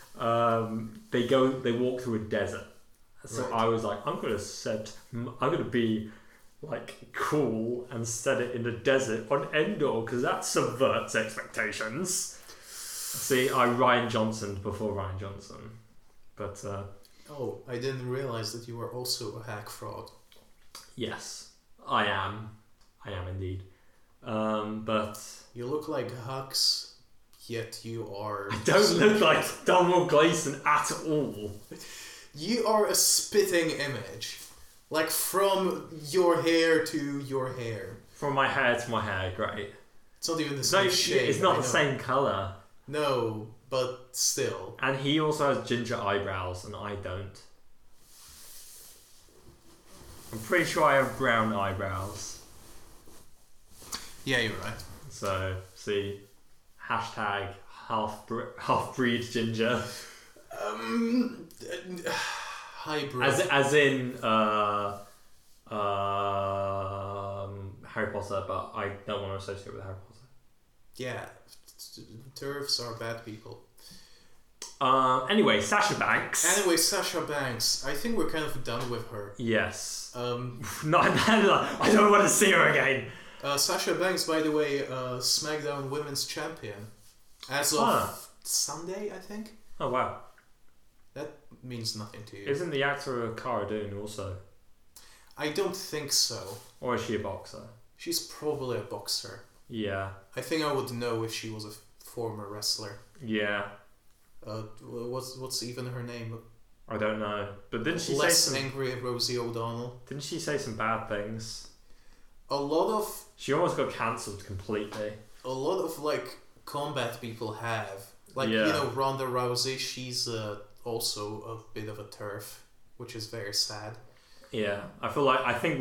they walk through a desert. So right. I was like, I'm gonna be like cool and set it in the desert on Endor because that subverts expectations. See, I Rian Johnsoned before Rian Johnson, but oh, I didn't realize that you were also a hack fraud. Yes, I am indeed. But you look like Hux. Yet you are... I don't look like Donald Gleason at all. You are a spitting image. Like from your hair to your hair. From my hair to my hair, great. It's not even the same shade. It's not the same colour. No, but still. And he also has ginger eyebrows and I don't. I'm pretty sure I have brown eyebrows. Yeah, you're right. So, see... Hashtag half-breed ginger. Hybrid. As in Harry Potter, but I don't want to associate with Harry Potter. Yeah, TERFs are bad people. Anyway, Sasha Banks. I think we're kind of done with her. Yes. No, I don't want to see her again. Sasha Banks, by the way, SmackDown Women's Champion. As of Sunday, I think. Oh, wow. That means nothing to you. Isn't the actor Cara Dune also? I don't think so. Or is she a boxer? She's probably a boxer. Yeah. I think I would know if she was a former wrestler. Yeah. What's even her name? I don't know. But didn't she say angry Rosie O'Donnell? Didn't she say some bad things? A lot of... She almost got cancelled completely. A lot of, like, combat people have. Like, you know, Ronda Rousey, she's also a bit of a TERF, which is very sad. Yeah. I think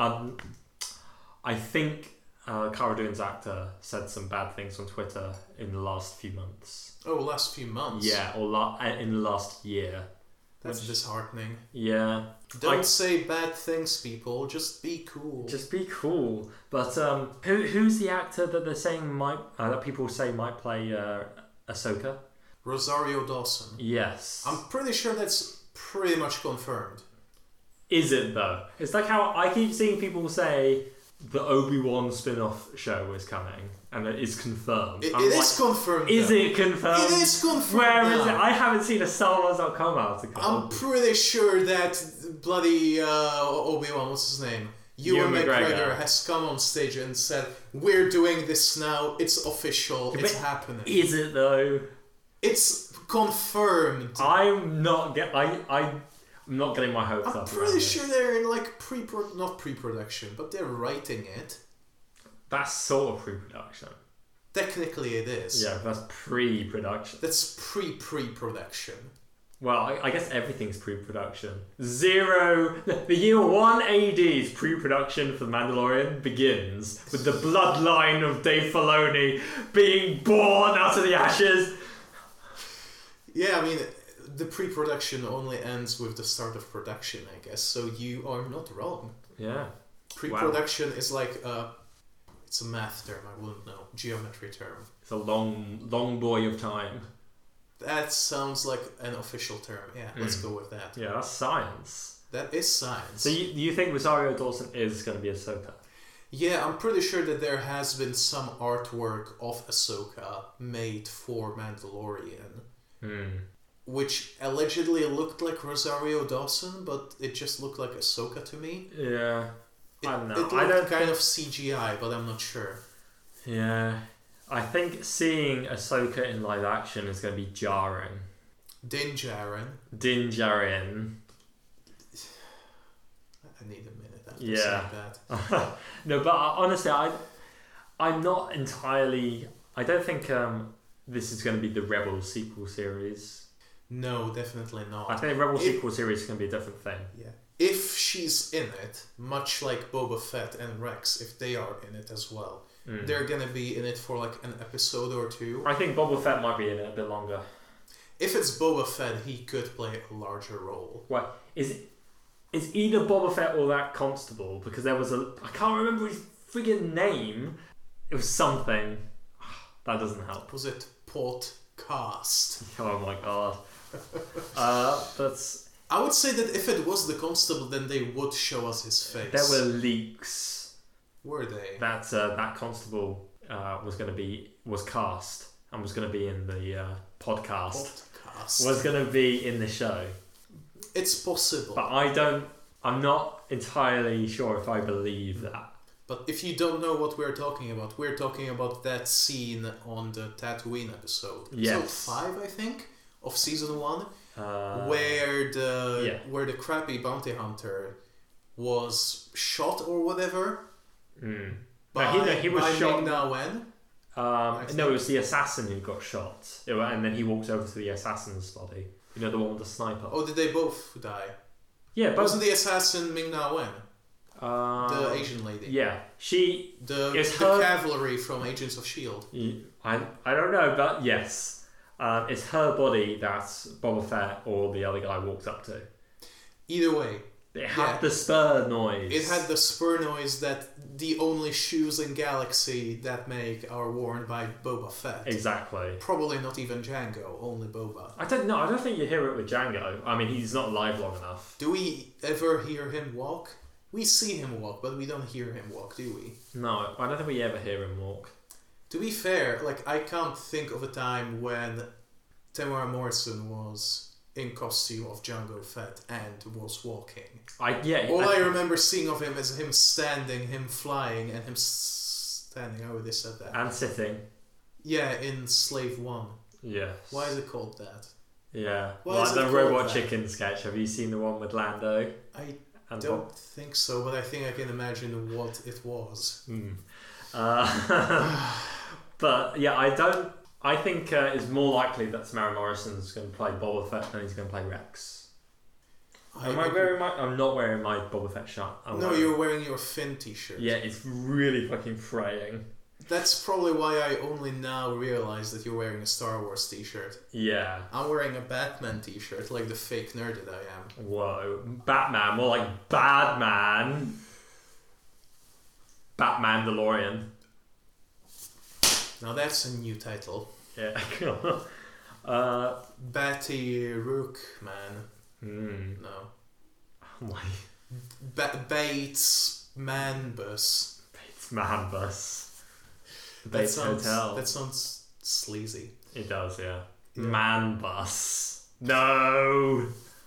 Cara Dune's actor said some bad things on Twitter in the last few months. Oh, last few months? Yeah, or in the last year. That's disheartening. Yeah. Don't say bad things, people. Just be cool. Just be cool. But who's the actor that they're saying that people say might play Ahsoka? Rosario Dawson. Yes. I'm pretty sure that's pretty much confirmed. Is it though? It's like how I keep seeing people say the Obi-Wan spin-off show is coming and it is confirmed. It is confirmed. Is it confirmed? It is confirmed. Where is it? I haven't seen a Star Wars.com article. I'm pretty sure that bloody Obi-Wan, what's his name? Ewan McGregor has come on stage and said, "We're doing this now. It's official. It's happening." Is it though? It's confirmed. I'm not getting my hopes up. I'm pretty sure they're in like not pre-production, but they're writing it. That's sort of pre-production. Technically, it is. Yeah, that's pre-production. That's pre-production. Well, I guess everything's pre-production. The year 1 AD's pre-production for The Mandalorian begins with the bloodline of Dave Filoni being born out of the ashes. Yeah, I mean, the pre-production only ends with the start of production, I guess, so you are not wrong. Yeah. Pre-production is like it's a math term, I wouldn't know. Geometry term. It's a long boy of time. That sounds like an official term. Yeah, let's go with that. Yeah, that's science. That is science. So you think Rosario Dawson is going to be Ahsoka? Yeah, I'm pretty sure that there has been some artwork of Ahsoka made for Mandalorian. Which allegedly looked like Rosario Dawson, but it just looked like Ahsoka to me. Yeah. I don't know. It looked kind of CGI, but I'm not sure. Yeah. I think seeing Ahsoka in live action is going to be jarring. Din Djarin. I need a minute after saying that. No, but honestly, I'm not entirely... I don't think this is going to be the Rebels sequel series. No, definitely not. I think the Rebels sequel series is going to be a different thing. Yeah. If she's in it, much like Boba Fett and Rex, if they are in it as well, they're going to be in it for like an episode or two. I think Boba Fett might be in it a bit longer. If it's Boba Fett, he could play a larger role. What? Is either Boba Fett or that constable? Because there was I can't remember his friggin' name. It was something. That doesn't help. Was it Podcast? Oh my god. That's... I would say that if it was the constable, then they would show us his face. There were leaks. Were they? That constable was cast and was going to be in the podcast. Was going to be in the show. It's possible. But I'm not entirely sure if I believe that. But if you don't know what we're talking about that scene on the Tatooine episode. Yes. Episode 5, I think, of season 1. Where the crappy bounty hunter was shot or whatever. He was shot. No, it was the assassin who got shot, and then he walks over to the assassin's body. You know, the one with the sniper. Oh, did they both die? Yeah, but wasn't the assassin Ming-Na Wen? The Asian lady. Yeah, the cavalry from Agents of S.H.I.E.L.D. I don't know, but yes, it's her body that Boba Fett or the other guy walks up to. Either way. It had the spur noise. It had the spur noise that the only shoes in Galaxy that make are worn by Boba Fett. Exactly. Probably not even Jango, only Boba. I don't know. I don't think you hear it with Jango. I mean, he's not alive long enough. Do we ever hear him walk? We see him walk, but we don't hear him walk, do we? No, I don't think we ever hear him walk. To be fair, I can't think of a time when Temuera Morrison was in costume of Jango Fett and was walking. All I remember seeing of him is him standing, him flying, and him standing. How would they said that? And sitting. Yeah, in Slave 1. Yes. Why is it called that? Yeah. Like the Robot Chicken sketch. Have you seen the one with Lando? I don't think so, but I think I can imagine what it was. But yeah, I think it's more likely that Temuera Morrison's going to play Boba Fett than he's going to play Rex. I'm not wearing my Boba Fett shirt. You're wearing your Finn t-shirt. Yeah, it's really fucking fraying. That's probably why I only now realize that you're wearing a Star Wars t-shirt. Yeah. I'm wearing a Batman t-shirt, like the fake nerd that I am. Whoa. Batman, more like Badman. Batmandalorian. Now that's a new title. Yeah. Batty Rook Man. No. Why? Bates Manbus. Bates Manbus. Bates Hotel. That sounds sleazy. It does, yeah. Manbus. No.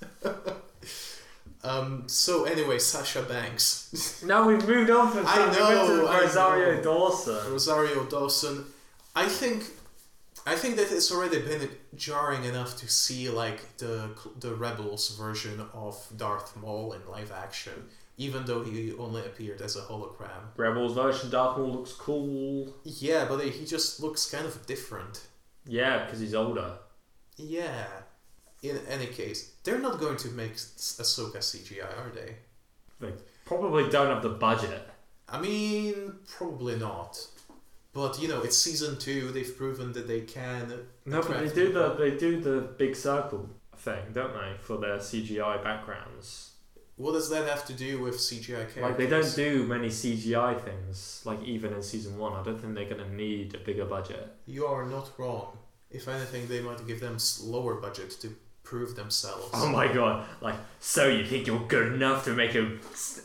So anyway, Sasha Banks. No, we've moved on from Rosario Dawson. Rosario Dawson. I think that it's already been jarring enough to see the Rebels version of Darth Maul in live action, even though he only appeared as a hologram. Rebels version Darth Maul looks cool. Yeah, but he just looks kind of different. Yeah, because he's older. Yeah. in any case, they're not going to make Ahsoka CGI, are they? They probably don't have the budget. I mean, probably not. But it's season 2. They've proven that they can. No, but they do the big circle thing, don't they, for their CGI backgrounds? What does that have to do with CGI characters? Like, they don't do many CGI things. Like, even in season 1, I don't think they're gonna need a bigger budget. You are not wrong. If anything, they might give them lower budget to prove themselves. Oh my god! Like, so you think you're good enough to make a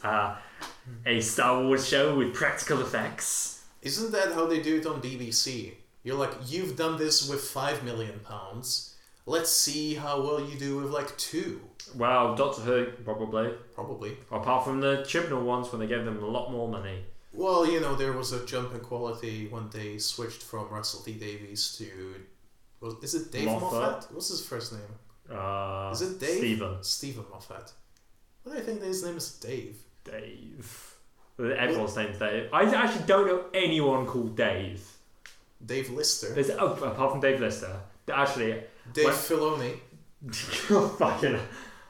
Star Wars show with practical effects? Isn't that how they do it on BBC? You're like, you've done this with £5 million. Let's see how well you do with like 2. Well, Doctor Who, probably. Probably. Apart from the Chibnall ones when they gave them a lot more money. Well, there was a jump in quality when they switched from Russell T Davies to... is it Dave Moffat? What's his first name? Is it Dave? Stephen Moffat. But I think his name is Dave. Dave. Everyone's name's Dave. I actually don't know anyone called Dave. Dave Lister. Apart from Dave Lister. Actually... Dave Filoni. Fucking...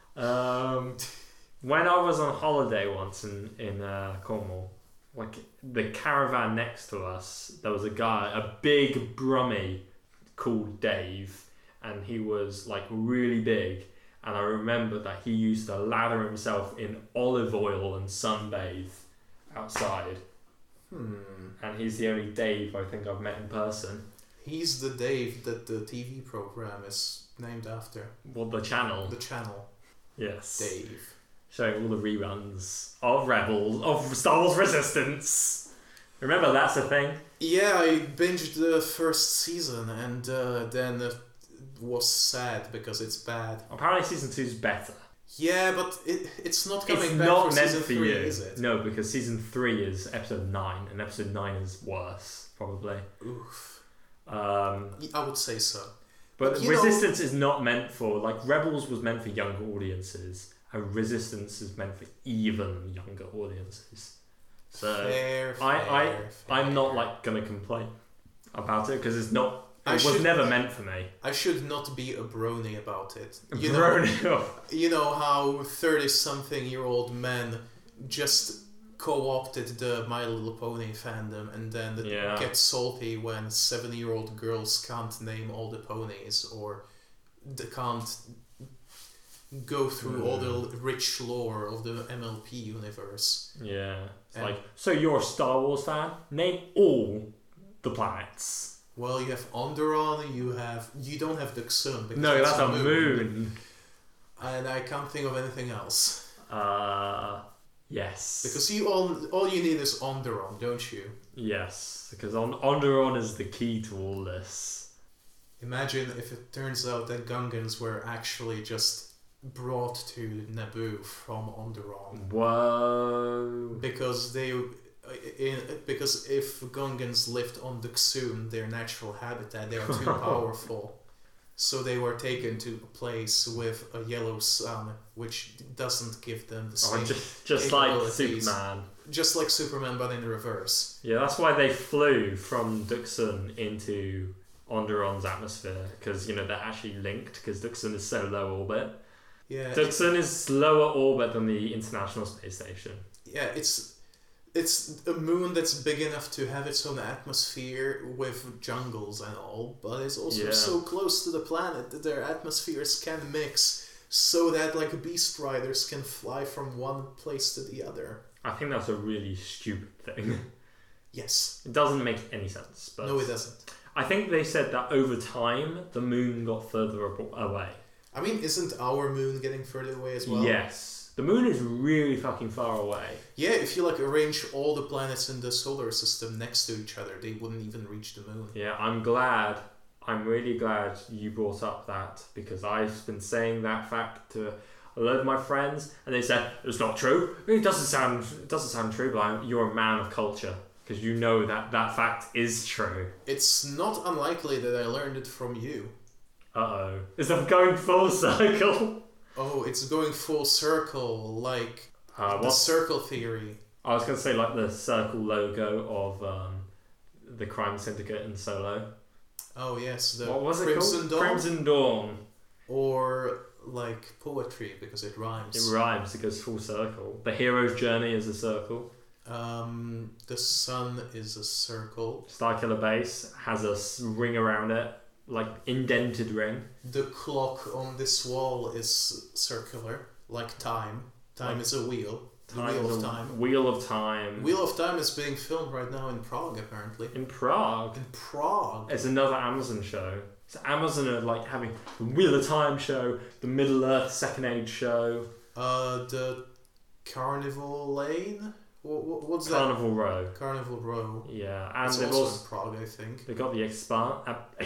when I was on holiday once in Cornwall, like the caravan next to us, there was a guy, a big brummie called Dave, and he was like really big, and I remember that he used to lather himself in olive oil and sunbathe outside. And he's the only Dave I think I've met in person. He's the Dave that the TV program is named after. What, the channel? The channel. Yes. Dave. Showing all the reruns of Rebels, of Star Wars Resistance. Remember, that's a thing? Yeah, I binged the first season and then was sad because it's bad. Apparently season 2 is better. Yeah, but it's not coming it's back not for meant season for 3, you. is it? No, because season 3 is episode 9, and episode 9 is worse, probably. Oof. I would say so. But Resistance is not meant for... Like, Rebels was meant for younger audiences, and Resistance is meant for even younger audiences. So I'm not like gonna complain about it because it's not. It was never meant for me. I should not be a brony about it. You know how 30-something-year-old men just co-opted the My Little Pony fandom and then get salty when 7-year-old girls can't name all the ponies or they can't go through all the rich lore of the MLP universe. Yeah. It's like, so you're a Star Wars fan? Name all the planets. Well, you have Onderon, you don't have Duxun. No, that's a moon. And I can't think of anything else. Yes. Because all you need is Onderon, don't you? Yes, because Onderon is the key to all this. Imagine if it turns out that Gungans were actually just brought to Naboo from Onderon. Whoa! Because if Gungans lived on Duxun, their natural habitat, they are too powerful. So they were taken to a place with a yellow sun, which doesn't give them the same just like Superman. Just like Superman, but in reverse. Yeah, that's why they flew from Duxun into Onderon's atmosphere, because they're actually linked, because Duxun is so low orbit. Yeah, Duxun is lower orbit than the International Space Station. Yeah, it's a moon that's big enough to have its own atmosphere with jungles and all, but it's also so close to the planet that their atmospheres can mix so that like Beast Riders can fly from one place to the other. I think that's a really stupid thing. Yes. It doesn't make any sense. But no, it doesn't. I think they said that over time, the moon got further away. I mean, isn't our moon getting further away as well? Yes. The moon is really fucking far away. Yeah, if you arrange all the planets in the solar system next to each other, they wouldn't even reach the moon. Yeah, I'm really glad you brought up that, because I've been saying that fact to a lot of my friends, and they said, it's not true. It doesn't sound true, but you're a man of culture, because you know that fact is true. It's not unlikely that I learned it from you. Uh-oh. Is that going full circle? Oh, it's going full circle, like the circle theory. I was going to say like the circle logo of the crime syndicate in Solo. Oh yes, what was Crimson it called? Dawn? Crimson Dawn. Or like poetry because it rhymes. It rhymes. It goes full circle. The hero's journey is a circle. The sun is a circle. Starkiller Base has a ring around it, like indented ring. The clock on this wall is circular, like time. Time is a wheel. Wheel of Time. Wheel of Time. Wheel of Time is being filmed right now in Prague, apparently. In Prague? In Prague. It's another Amazon show. So Amazon are like having the Wheel of Time show, the Middle Earth Second Age show. The Carnival Lane? What's Carnival Row. Carnival Row. Yeah, and it's they've also in Prague, I think. They got the Expanse.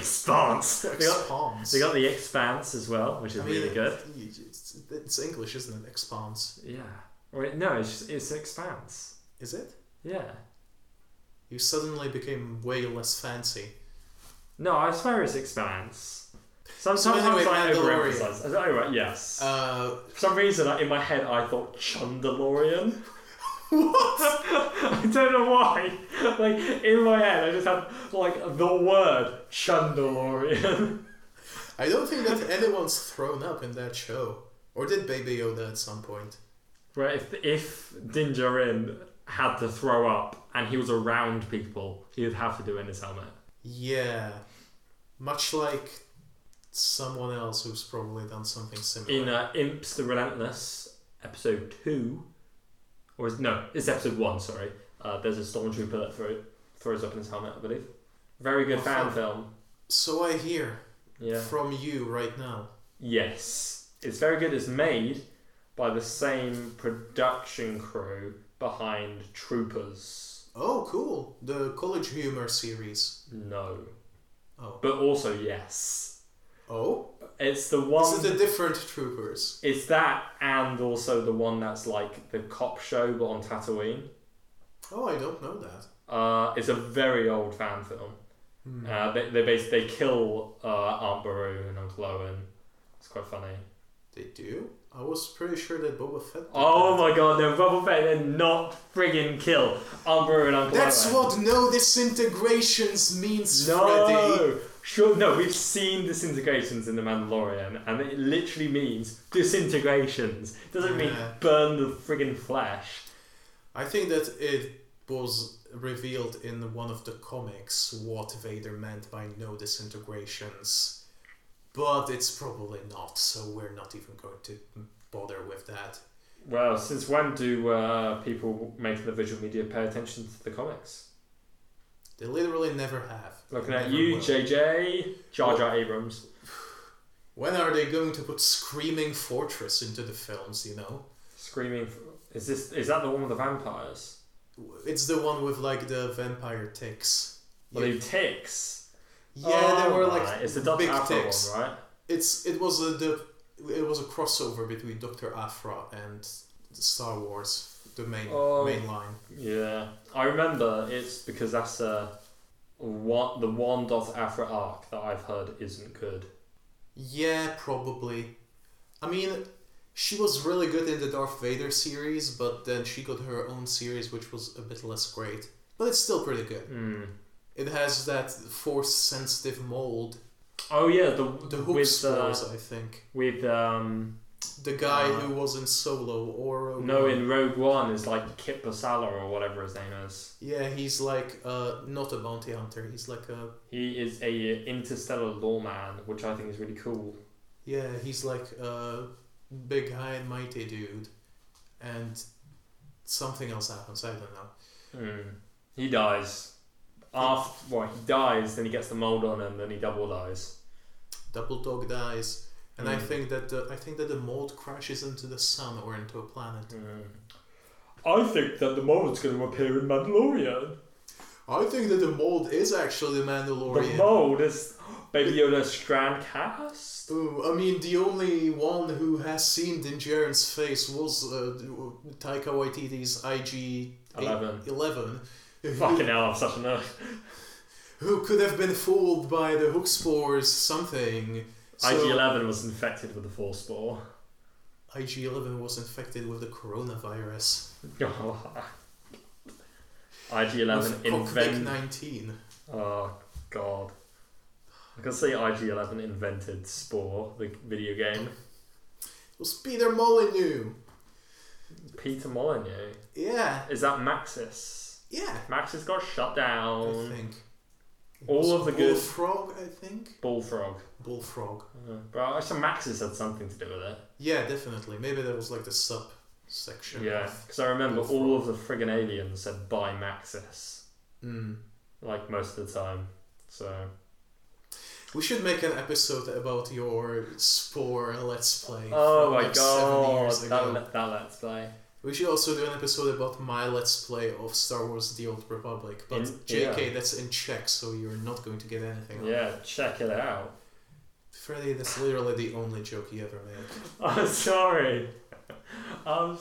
They got the Expanse as well, which is really good. It's English, isn't it? Expanse. Yeah. Wait, no, it's Expanse. Is it? Yeah. You suddenly became way less fancy. No, I swear it's Expanse. Sometimes I overemphasize. Oh, right, yes. For some reason, in my head, I thought Chundalorian. What? I don't know why. Like, in my head, I just had, like, the word Chundalorian. I don't think that anyone's thrown up in that show. Or did Baby Yoda at some point? Well, if Din Djarin had to throw up and he was around people, he would have to do it in his helmet. Yeah. Much like someone else who's probably done something similar. In Imps the Relentless, episode 2, it's episode 1, sorry. There's a stormtrooper that throws up in his helmet, I believe. Very good fan film. So I hear Yeah. from you right now. Yes. It's very good. It's made by the same production crew behind Troopers. Oh, cool. The College Humor series. No. Oh. But also yes. Oh? It's the one... Is it the different Troopers? It's that and also the one that's like the cop show but on Tatooine. Oh, I don't know that. It's a very old fan film. They kill Aunt Beru and Uncle Owen. It's quite funny. They do? I was pretty sure that Boba Fett did Oh my god, no, Boba Fett did not friggin' kill Aunt Beru and Uncle Owen. That's what no disintegrations means, Freddy. Sure, no, we've seen disintegrations in The Mandalorian, and it literally means disintegrations. It doesn't mean burn the friggin' flesh. I think that it was revealed in one of the comics what Vader meant by no disintegrations. But it's probably not, so we're not even going to bother with that. Well, since when do people making the visual media pay attention to the comics? They literally never have. Looking at you, JJ, Jar Jar Abrams. When are they going to put Screaming Fortress into the films, you know? Is that the one with the vampires? It's the one with like the vampire ticks. Well, they ticks? Yeah, they were like it's the Dr. big Aphra ticks. one, right? It was a crossover between Dr. Aphra and Star Wars, the main line. Yeah, I remember it's because that's the one Dr. Aphra arc that I've heard isn't good. Yeah, probably. I mean, she was really good in the Darth Vader series, but then she got her own series, which was a bit less great. But it's still pretty good. It has that force-sensitive mold. Oh yeah, the hook spores, I think. With the guy who was in Solo or Rogue No, One. in Rogue One is like Kit Basala or whatever his name is. Yeah, he's like not a bounty hunter. He's like a... He is a interstellar lawman, which I think is really cool. Yeah, he's like a big, high and mighty dude. And something else happens, I don't know. He dies. He dies, then he gets the mold on him, then he double dies. Double dog dies. And I think that the mold crashes into the sun or into a planet. I think that the mold's going to appear in Mandalorian. I think that the mold is actually the Mandalorian. The mold is Baby Yoda Strand cast? Ooh, I mean, the only one who has seen Din Djarin's face was Taika Waititi's IG-11. Fucking hell, I'm such a nerd. Who could have been fooled by the hook spores, something. So, IG-11 was infected with the Force Spore. IG-11 was infected with the coronavirus. IG-11 invented... COVID-19. Oh, God. I can see IG-11 invented Spore, the video game. It was Peter Molyneux. Peter Molyneux? Yeah. Is that Maxis? Yeah. Maxis got shut down. I think. All of the good... Bullfrog, I think? Bullfrog. But some Maxis had something to do with it. Yeah, definitely. Maybe there was like the sub-section. Yeah, because I remember all of the friggin' aliens said by Maxis. Like most of the time. So... We should make an episode about your Spore Let's Play. Oh my god, that Let's Play. We should also do an episode about my Let's Play of Star Wars The Old Republic. But JK, that's in Czech, so you're not going to get anything. Yeah, check it out. Freddy, that's literally the only joke he ever made. I'm sorry. I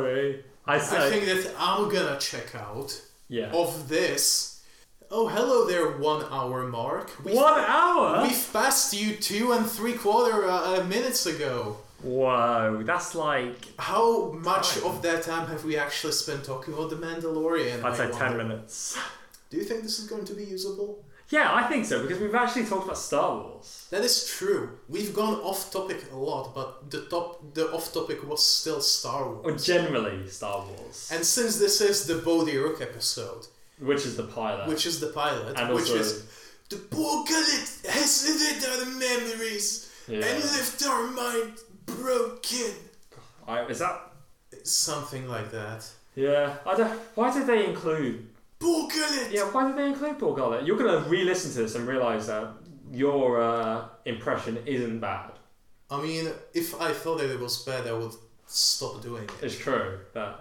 think that I'm gonna check out of this. Oh, hello there, 1 hour mark. 1 hour? We've passed you 2 3/4 minutes ago. Whoa, that's like... How much of that time have we actually spent talking about The Mandalorian? I'd say 10 minutes. Do you think this is going to be usable? Yeah, I think so, because we've actually talked about Star Wars. That is true. We've gone off topic a lot, but the off topic was still Star Wars. Or generally Star Wars. And since this is the Bodhi Rook episode... Which is the pilot. And which also, is... The poor Gullet has lived our memories and left our mind broken. Is that... Something like that. Yeah. Why did they include... Poor Gullet! Yeah, why did they include Poor Gullet? You're going to re-listen to this and realise that your impression isn't bad. I mean, if I thought that it was bad, I would stop doing it. It's true.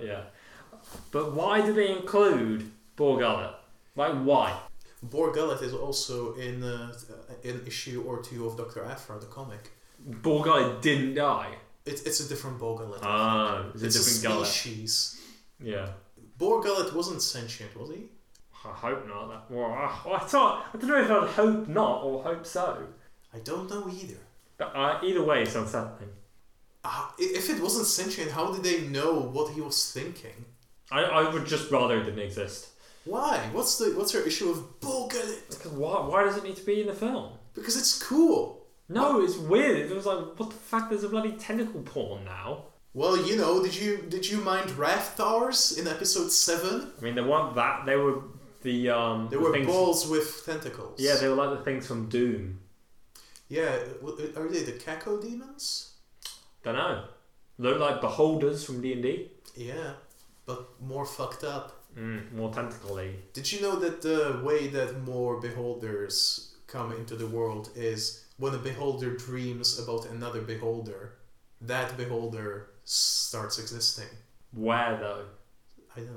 But why did they include... Bor Gullet. Like, why? Bor Gullet is also in issue or 2 of Dr. Aphra, the comic. Bor Gullet didn't die? It's a different Bor Gullet. It's a different species. Gullet. Yeah. Bor Gullet wasn't sentient, was he? I hope not. I don't know if I'd hope not or hope so. I don't know either. But either way, it's unsettling. If it wasn't sentient, how did they know what he was thinking? I would just rather it didn't exist. Why? What's your issue with Bor Gullet? Because why does it need to be in the film? Because it's cool. No, it's weird. It was like, what the fuck? There's a bloody tentacle porn now. Well, you know, did you mind Rathars in episode 7? I mean, they weren't that. They were the They were things, balls with tentacles. Yeah, they were like the things from Doom. Yeah, are they the Kako demons? Don't know. Look like beholders from D&D. Yeah, but more fucked up. More tentacle-y. Did you know that the way that more beholders come into the world is when a beholder dreams about another beholder, that beholder starts existing? Where though? I don't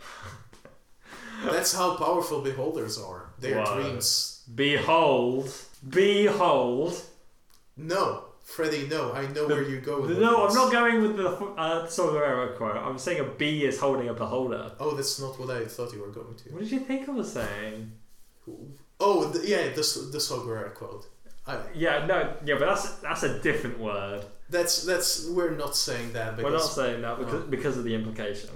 know. That's how powerful beholders are. Their dreams. Behold. No, Freddy, no. I know where you go with this. No, I'm not going with the Saw Gerrera quote. I'm saying a bee is holding a beholder. Oh, that's not what I thought you were going to. What did you think I was saying? Oh, the Saw Gerrera quote. But that's a different word. That's we're not saying that. We're not saying that because of the implication.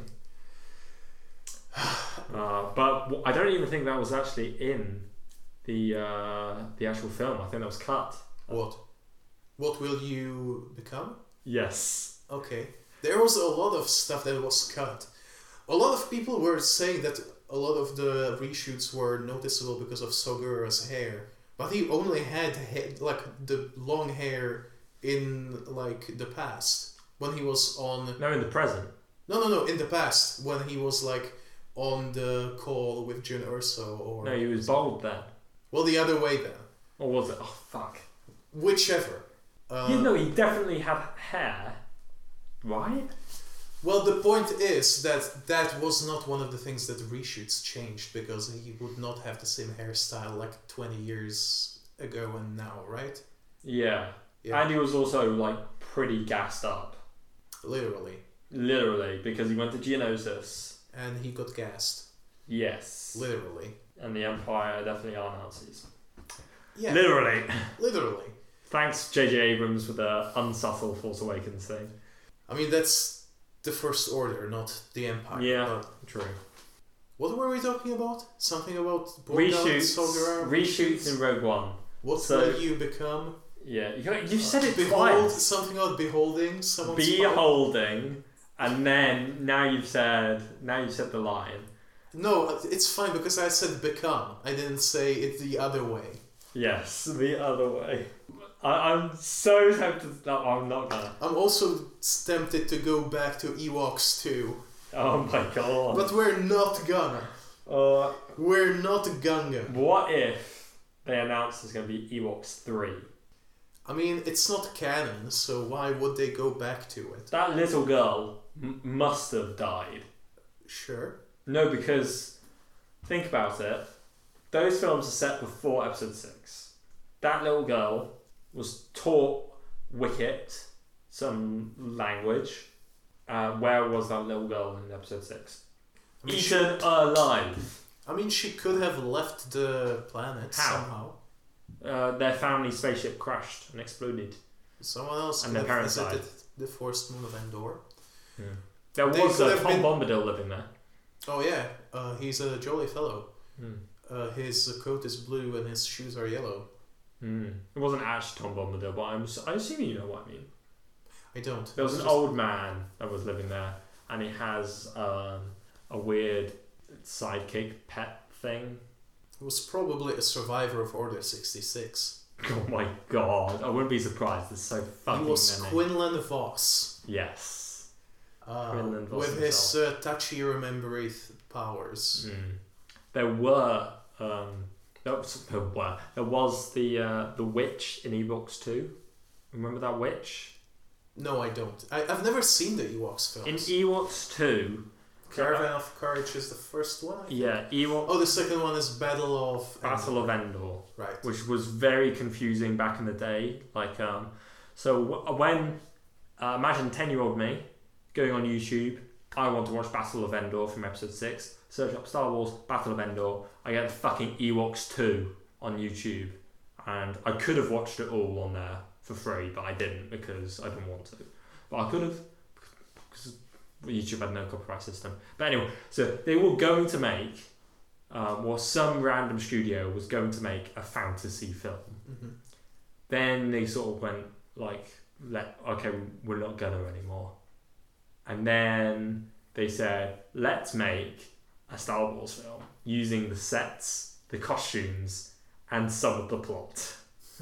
But I don't even think that was actually in the actual film. I think that was cut. What will you become? Yes. Okay. There was a lot of stuff that was cut. A lot of people were saying that a lot of the reshoots were noticeable because of Saw Gerrera's hair, but he only had like the long hair in like the past when he was on. No, in the present. No, in the past when he was like on the call with Jyn Erso or. No, he was bald then. Well, the other way then. Or was it? Oh fuck. Whichever. He definitely had hair, right? Well, the point is that was not one of the things that the reshoots changed because he would not have the same hairstyle like 20 years ago and now, right? Yeah. And he was also like pretty gassed up. Literally, because he went to Geonosis. And he got gassed. Yes. Literally. And the Empire definitely are Nazis. Yeah. Literally. Thanks, J.J. Abrams, for the unsubtle Force Awakens thing. I mean, that's the First Order, not the Empire. Yeah, true. What were we talking about? Something about reshoots in Rogue One. What will you become? Yeah, you said it twice. Something about beholding someone's Beholding, and then now you've said the line. No, it's fine because I said become. I didn't say it the other way. Yes, the other way. I'm so tempted. No, I'm not gonna. I'm also tempted to go back to Ewoks 2. Oh my god. But we're not gonna. We're not gonna. What if they announced there's gonna be Ewoks 3? I mean, it's not canon, so why would they go back to it? That little girl must have died. Sure. No, because think about it. Those films are set before episode 6. That little girl was taught Wicket some language. Where was that little girl in episode 6? Eaten alive. I mean, she could have left the planet somehow. Their family spaceship crashed and exploded. Someone else could have visited the forest moon of Endor. Yeah. There was Tom Bombadil living there. Oh yeah, he's a jolly fellow. His coat is blue and his shoes are yellow. It wasn't actually Tom Bombadil, but I assume you know what I mean. I don't. There was an old man that was living there, and he has a weird sidekick pet thing. He was probably a survivor of Order 66. Oh my god, I wouldn't be surprised. It's so fucking He was Quinlan Voss. Yes. Quinlan Voss with his touchy remembery powers. There was the witch in Ewoks 2. Remember that witch? No, I don't. I've never seen the Ewoks films. In Ewoks 2... Caravan of Courage is the first one, I think. Yeah, Ewoks... Oh, the second one is Battle of Endor. Right. Which was very confusing back in the day. So when... imagine 10-year-old me going on YouTube, I want to watch Battle of Endor from episode 6, search up Star Wars Battle of Endor, I get the fucking Ewoks 2 on YouTube, and I could have watched it all on there for free, but I didn't because I didn't want to. But I could have, because YouTube had no copyright system. But anyway, so they were going to make, or some random studio was going to make a fantasy film. Then they sort of went okay, we're not gonna anymore. And then they said, let's make a Star Wars film using the sets, the costumes, and some of the plot.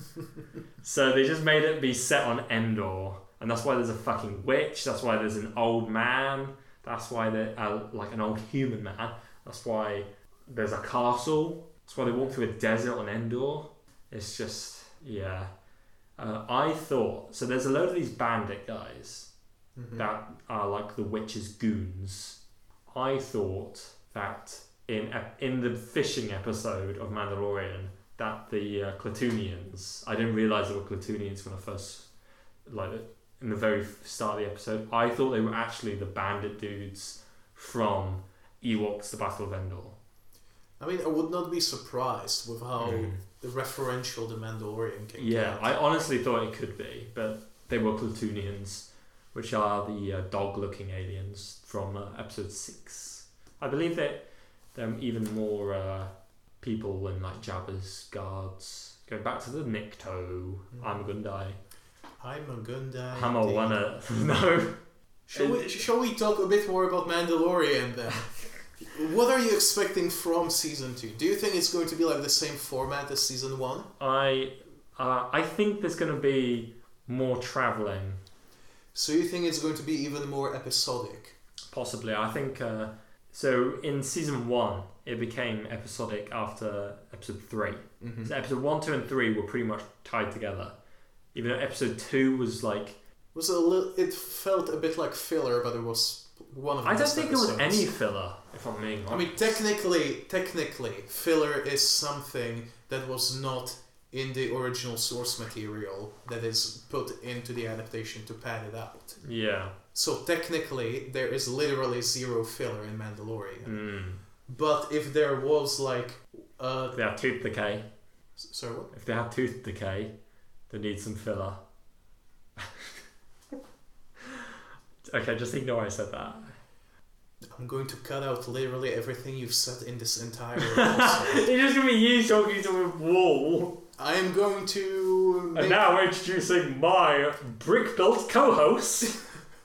So they just made it be set on Endor, and that's why there's a fucking witch, that's why there's an old man, that's why they're an old human man, that's why there's a castle, that's why they walk through a desert on Endor. It's just, yeah. I thought, so there's a load of these bandit guys that are like the witch's goons. I thought that in the fishing episode of Mandalorian, that the Klatooinians, I didn't realise they were Klatooinians when I first, in the very start of the episode, I thought they were actually the bandit dudes from Ewoks: The Battle of Endor. I mean, I would not be surprised with how referential the Mandalorian can get. Yeah, I honestly thought it could be, but they were Klatooinians, which are the dog-looking aliens from episode 6. I believe that there are even more people in Jabba's guards. Going back to the Nikto, I'm a Gundai. I'm a Gundai. I'm a wanna. No. Shall we talk a bit more about Mandalorian then? What are you expecting from season 2? Do you think it's going to be the same format as season 1? I think there's going to be more travelling. So you think it's going to be even more episodic? Possibly. I think... so in season 1, it became episodic after episode 3. So episode 1, 2 and 3 were pretty much tied together. Even though episode 2 was it felt a bit like filler, but it was one of the I don't think episodes. It was any filler, if I'm being honest. I mean, technically, filler is something that was not in the original source material that is put into the adaptation to pad it out. Yeah. So technically, there is literally zero filler in Mandalorian. But if there was if they had tooth decay. Sorry, what? If they had tooth decay, they need some filler. Okay, just ignore I said that. I'm going to cut out literally everything you've said in this entire episode. It's just going to be you talking to a wall. I am going to... And now introducing my brick-built co-host.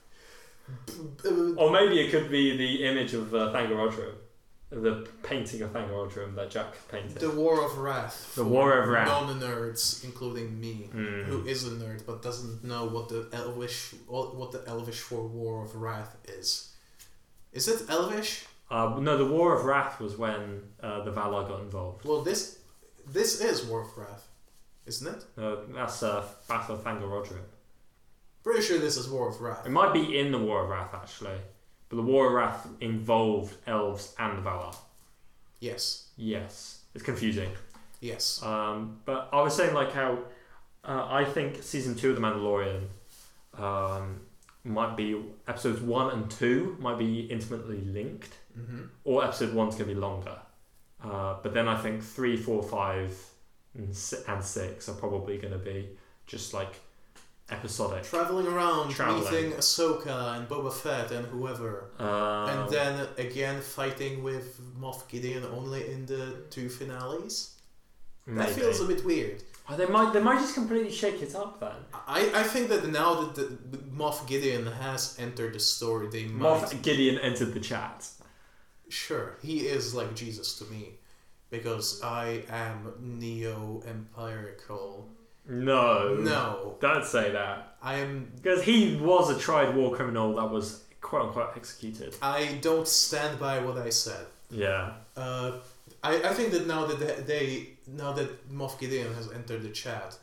Or maybe it could be the image of Thangorodrim. The painting of Thangorodrim that Jack painted. The War of Wrath. The War of Wrath. Non-nerds, including me, who is a nerd but doesn't know what the Elvish for War of Wrath is. Is it Elvish? No, the War of Wrath was when the Valar got involved. Well, this is War of Wrath, isn't it? That's Battle of Thangorodrim. Pretty sure this is War of Wrath. It might be in the War of Wrath, actually. But the War of Wrath involved elves and Valar. Yes. Yes. It's confusing. Yes. But I was saying, like, how I think Season 2 of The Mandalorian might be... Episodes 1 and 2 might be intimately linked. Mm-hmm. Or Episode 1's going to be longer. But then I think 3, 4, 5 and 6 are probably going to be just, like... episodic. Traveling around, meeting Ahsoka and Boba Fett and whoever. And then again fighting with Moff Gideon only in the 2 finales. Maybe. That feels a bit weird. Oh, they might just completely shake it up then. I think that now that the Moff Gideon has entered the story, they might... Moff Gideon entered the chat. Sure, he is like Jesus to me. Because I am neo-empirical... No. Don't say that. I am... Because he was a tried war criminal that was quote-unquote executed. I don't stand by what I said. Yeah. I think that now that Moff Gideon has entered the Chad,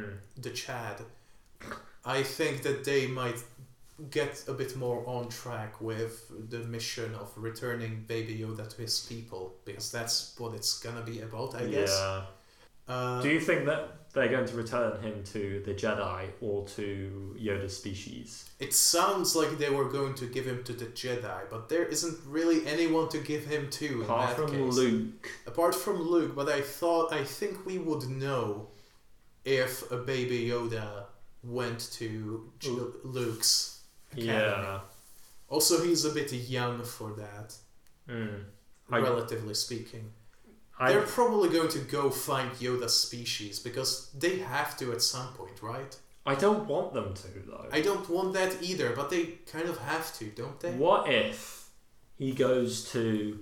I think that they might get a bit more on track with the mission of returning Baby Yoda to his people, because that's what it's gonna be about, I guess. Yeah. Do you think that they're going to return him to the Jedi or to Yoda's species? It sounds like they were going to give him to the Jedi, but there isn't really anyone to give him to. Apart from Luke. Apart from Luke, but I think we would know if a Baby Yoda went to Luke's academy. Yeah. Also, he's a bit young for that, relatively speaking. They're probably going to go find Yoda's species, because they have to at some point, right? I don't want them to, though. I don't want that either, but they kind of have to, don't they? What if he goes to...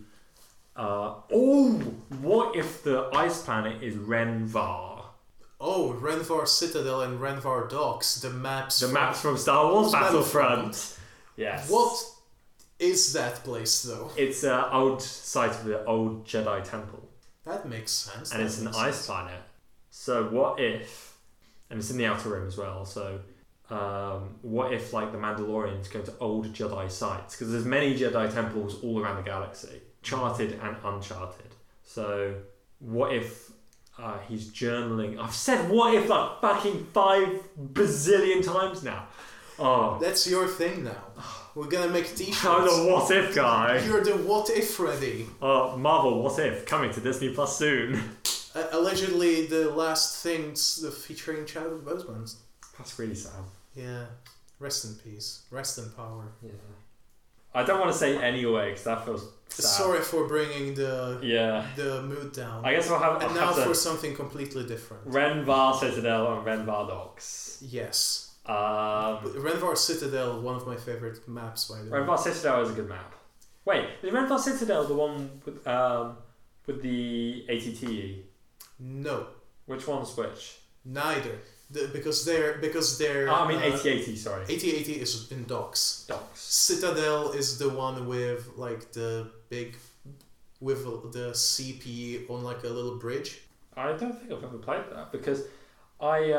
what if the ice planet is Renvar? Oh, Renvar Citadel and Renvar Docks, the maps from Star Wars Battlefront. Yes. What is that place, though? It's an old site of the old Jedi Temple. That makes sense. And it's an ice planet. So what if... And it's in the Outer Rim as well, so... what if, like, the Mandalorians go to old Jedi sites? Because there's many Jedi temples all around the galaxy. Charted and uncharted. So, what if he's journaling... I've said what if like fucking 5 bazillion times now. Oh. That's your thing now. We're gonna make t-shirts. I'm the what if guy. You're the what if Freddy. Marvel What If, coming to Disney Plus soon. Allegedly the last things featuring Chadwick Boseman. That's really sad. Yeah. Rest in peace. Rest in power. Yeah. I don't want to say anyway because that feels sad. Sorry for bringing the mood down. I guess we'll have... And now for something completely different. Renvar Citadel and Renvar Docks. Yes. Renvar Citadel, one of my favorite maps, by the way. Renvar Citadel is a good map. Wait, is Renvar Citadel the one with the ATTE? No. Which one's which? Neither. Because they're. I mean AT-AT, sorry. AT-AT is in Docks. Docks. Citadel is the one with like the big, with the CP on like a little bridge. I don't think I've ever played that because I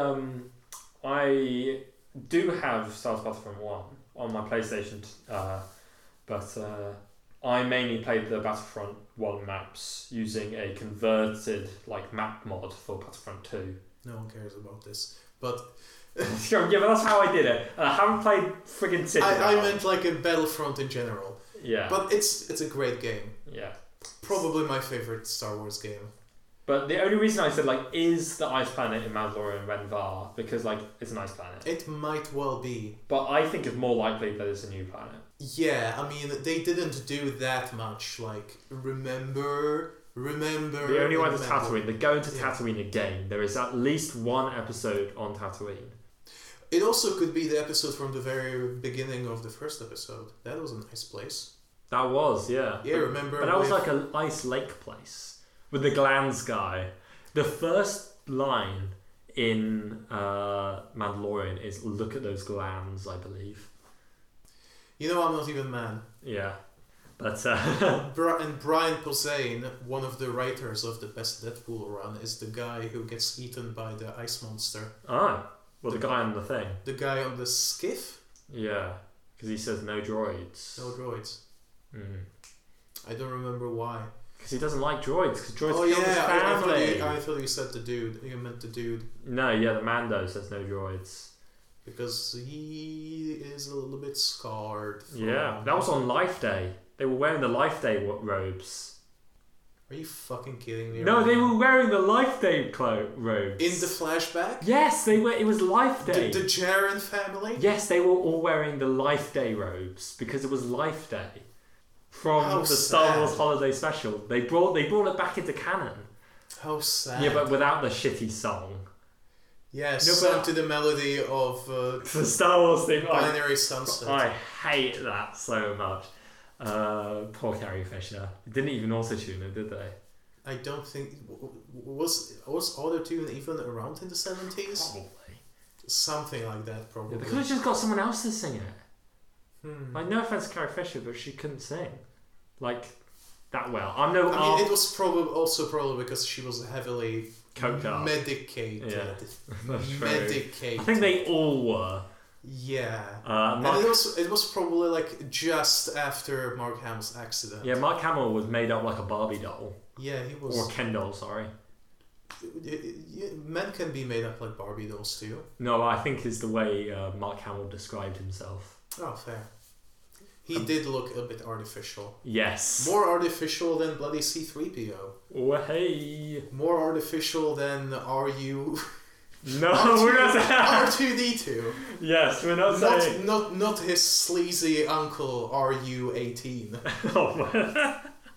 do have Star Wars Battlefront 1 on my PlayStation, but I mainly played the Battlefront 1 maps using a converted like map mod for Battlefront 2. No one cares about this, but... Sure, yeah, but that's how I did it. And I haven't played friggin' Citadel. I meant like a Battlefront in general. Yeah. But it's a great game. Yeah. Probably my favorite Star Wars game. But the only reason I said, like, is the ice planet in Mandalorian Renvar, because, like, it's an ice planet. It might well be. But I think it's more likely that it's a new planet. Yeah, I mean, they didn't do that much. Like, remember. The only one is Tatooine. They're going to Tatooine again. There is at least one episode on Tatooine. It also could be the episode from the very beginning of the first episode. That was a nice place. That was, yeah. Yeah, remember? But that was like a nice lake place with the glands guy. The first line in Mandalorian is "Look at those glands," I believe. You know, I'm not even mad. Yeah. But and Brian Posehn, one of the writers of the best Deadpool run, is the guy who gets eaten by the ice monster. Ah, well, the guy on the thing. The guy on the skiff? Yeah, because he says no droids. No droids. I don't remember why. Because he doesn't like droids, because droids kill his family. I thought you said the dude. You meant the dude. No, yeah, the Mando says no droids. Because he is a little bit scarred. Yeah, that was on Life Day. They were wearing the Life Day robes. Are you fucking kidding me? No, they were wearing the Life Day robes. In the flashback? Yes, they were. It was Life Day. The Jaren family? Yes, they were all wearing the Life Day robes because it was Life Day from the Star Wars Holiday Special. They brought it back into canon. How sad. Yeah, but without the shitty song. Yes, sung to the melody of the Star Wars thing. Binary Sunset. I hate that so much. Poor Carrie Fisher. Didn't even auto-tune it, did they? I don't think... Was auto-tune even around in the 70s? Probably. Something like that, probably. Yeah, they could have just got someone else to sing it. Like, no offense to Carrie Fisher, but she couldn't sing. Like, that well. I mean, it was probably because she was heavily... medicated. Yeah, that's true. Medicated. I think they all were. Yeah. And it was probably like just after Mark Hamill's accident. Yeah, Mark Hamill was made up like a Barbie doll. Yeah, he was. Or Ken doll, sorry. Men can be made up like Barbie dolls too. No, I think is the way Mark Hamill described himself. Oh, fair. He did look a bit artificial. Yes. More artificial than bloody C-3PO. Oh, hey. More artificial than R.U. No, we're not saying R2-D2. Yes, we're not saying. Not his sleazy uncle RU-18. Oh,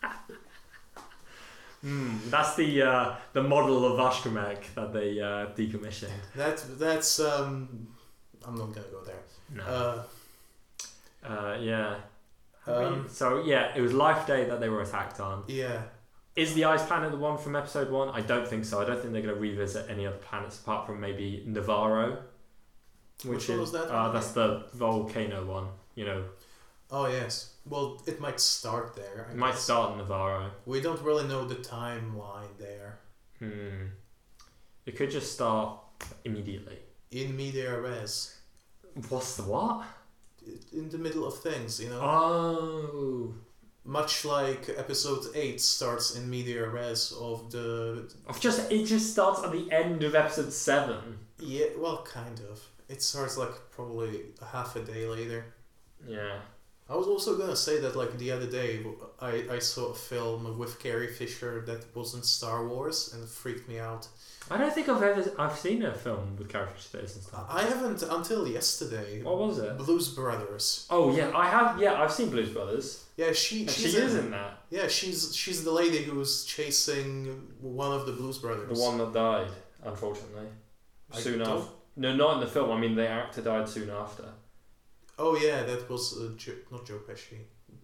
that's the model of Vashkamek that they decommissioned. That's I'm not gonna go there. No. Yeah. So yeah, it was Life Day that they were attacked on. Yeah. Is the ice planet the one from episode 1? I don't think so. I don't think they're going to revisit any other planets apart from maybe Navarro. Which one was that? That's the volcano one, you know. Oh, yes. Well, it might start there. It might start in Navarro. We don't really know the timeline there. It could just start immediately. In media res. What's the what? In the middle of things, you know? Oh. Much like episode 8 starts in media res of the... It just starts at the end of episode 7. Yeah, well, kind of. It starts like probably half a day later. Yeah. I was also gonna say that like the other day I saw a film with Carrie Fisher that wasn't Star Wars and it freaked me out. I don't think I've seen a film with Carrie Fisher that isn't Star Wars. I haven't until yesterday. What was it? Blues Brothers. Oh yeah, I have. Yeah, I've seen Blues Brothers. Yeah, she is in that. Yeah, she's the lady who was chasing one of the Blues Brothers. The one that died, unfortunately, soon after. No, not in the film. I mean, the actor died soon after. Oh yeah, that was not Joe Pesci.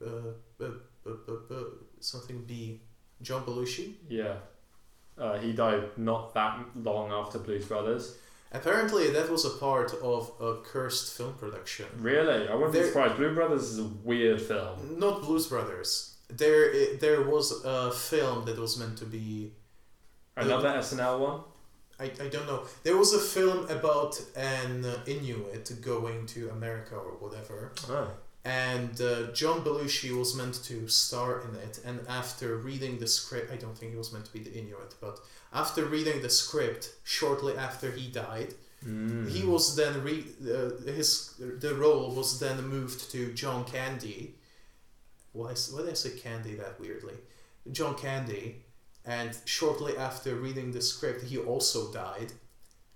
Something B. John Belushi. Yeah. He died not that long after Blues Brothers. Apparently, that was a part of a cursed film production. Really? I wouldn't be surprised. Blues Brothers is a weird film. Not Blues Brothers. There was a film that was meant to be... Another SNL one? I don't know. There was a film about an Inuit going to America or whatever. Oh. And John Belushi was meant to star in it, and after reading the script, I don't think he was meant to be the Inuit, but after reading the script, shortly after he died, he was then the role was then moved to John Candy. Why did I say Candy that weirdly? John Candy, and shortly after reading the script, he also died.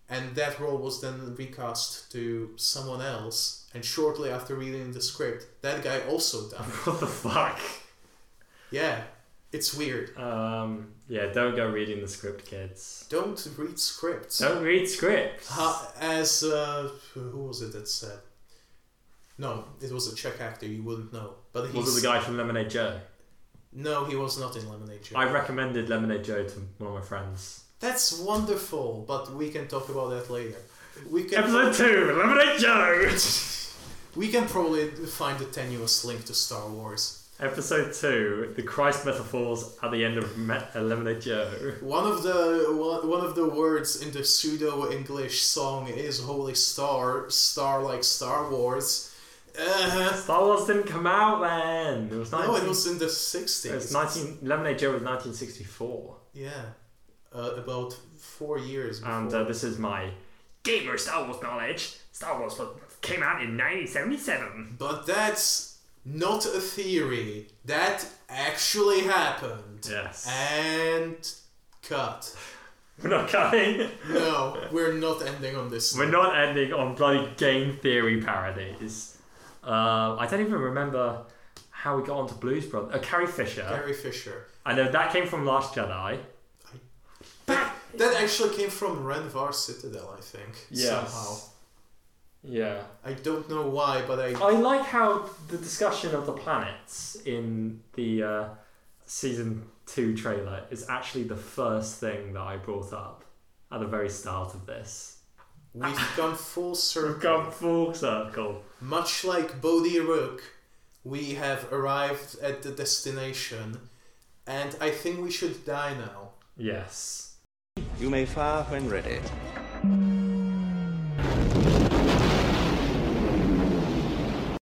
and that role was then recast to someone else, and shortly after reading the script, that guy also died. What the fuck? Yeah, it's weird. Yeah, don't go reading the script, kids. Don't read scripts. Don't read scripts. Who was it that said? No, it was a Czech actor, you wouldn't know. But was it the guy from Lemonade Joe? No, he was not in Lemonade Joe. I recommended Lemonade Joe to one of my friends. That's wonderful, but we can talk about that later. Episode 2, Lemonade Joe! We can probably find a tenuous link to Star Wars. Episode 2, the Christ metaphors at the end of Lemonade Joe. One of the words in the pseudo-English song is Holy Star, star like Star Wars. Star Wars didn't come out then. It was it was in the 60s. It was Lemonade Joe was 1964. Yeah, about 4 years before. And this is my gamer Star Wars knowledge. Star Wars came out in 1977. But that's not a theory. That actually happened. Yes. And cut. We're not cutting. No, we're not ending on this. We're not ending on bloody game theory parodies. I don't even remember how we got onto Blues Brothers. Carrie Fisher. Carrie Fisher. I know that came from Last Jedi. That actually came from Renvar Citadel, I think. Yes. Somehow. Yeah. I don't know why, but I like how the discussion of the planets in the season 2 trailer is actually the first thing that I brought up at the very start of this. We've gone full circle. Much like Bodhi Rook, we have arrived at the destination, and I think we should die now. Yes. You may fire when ready.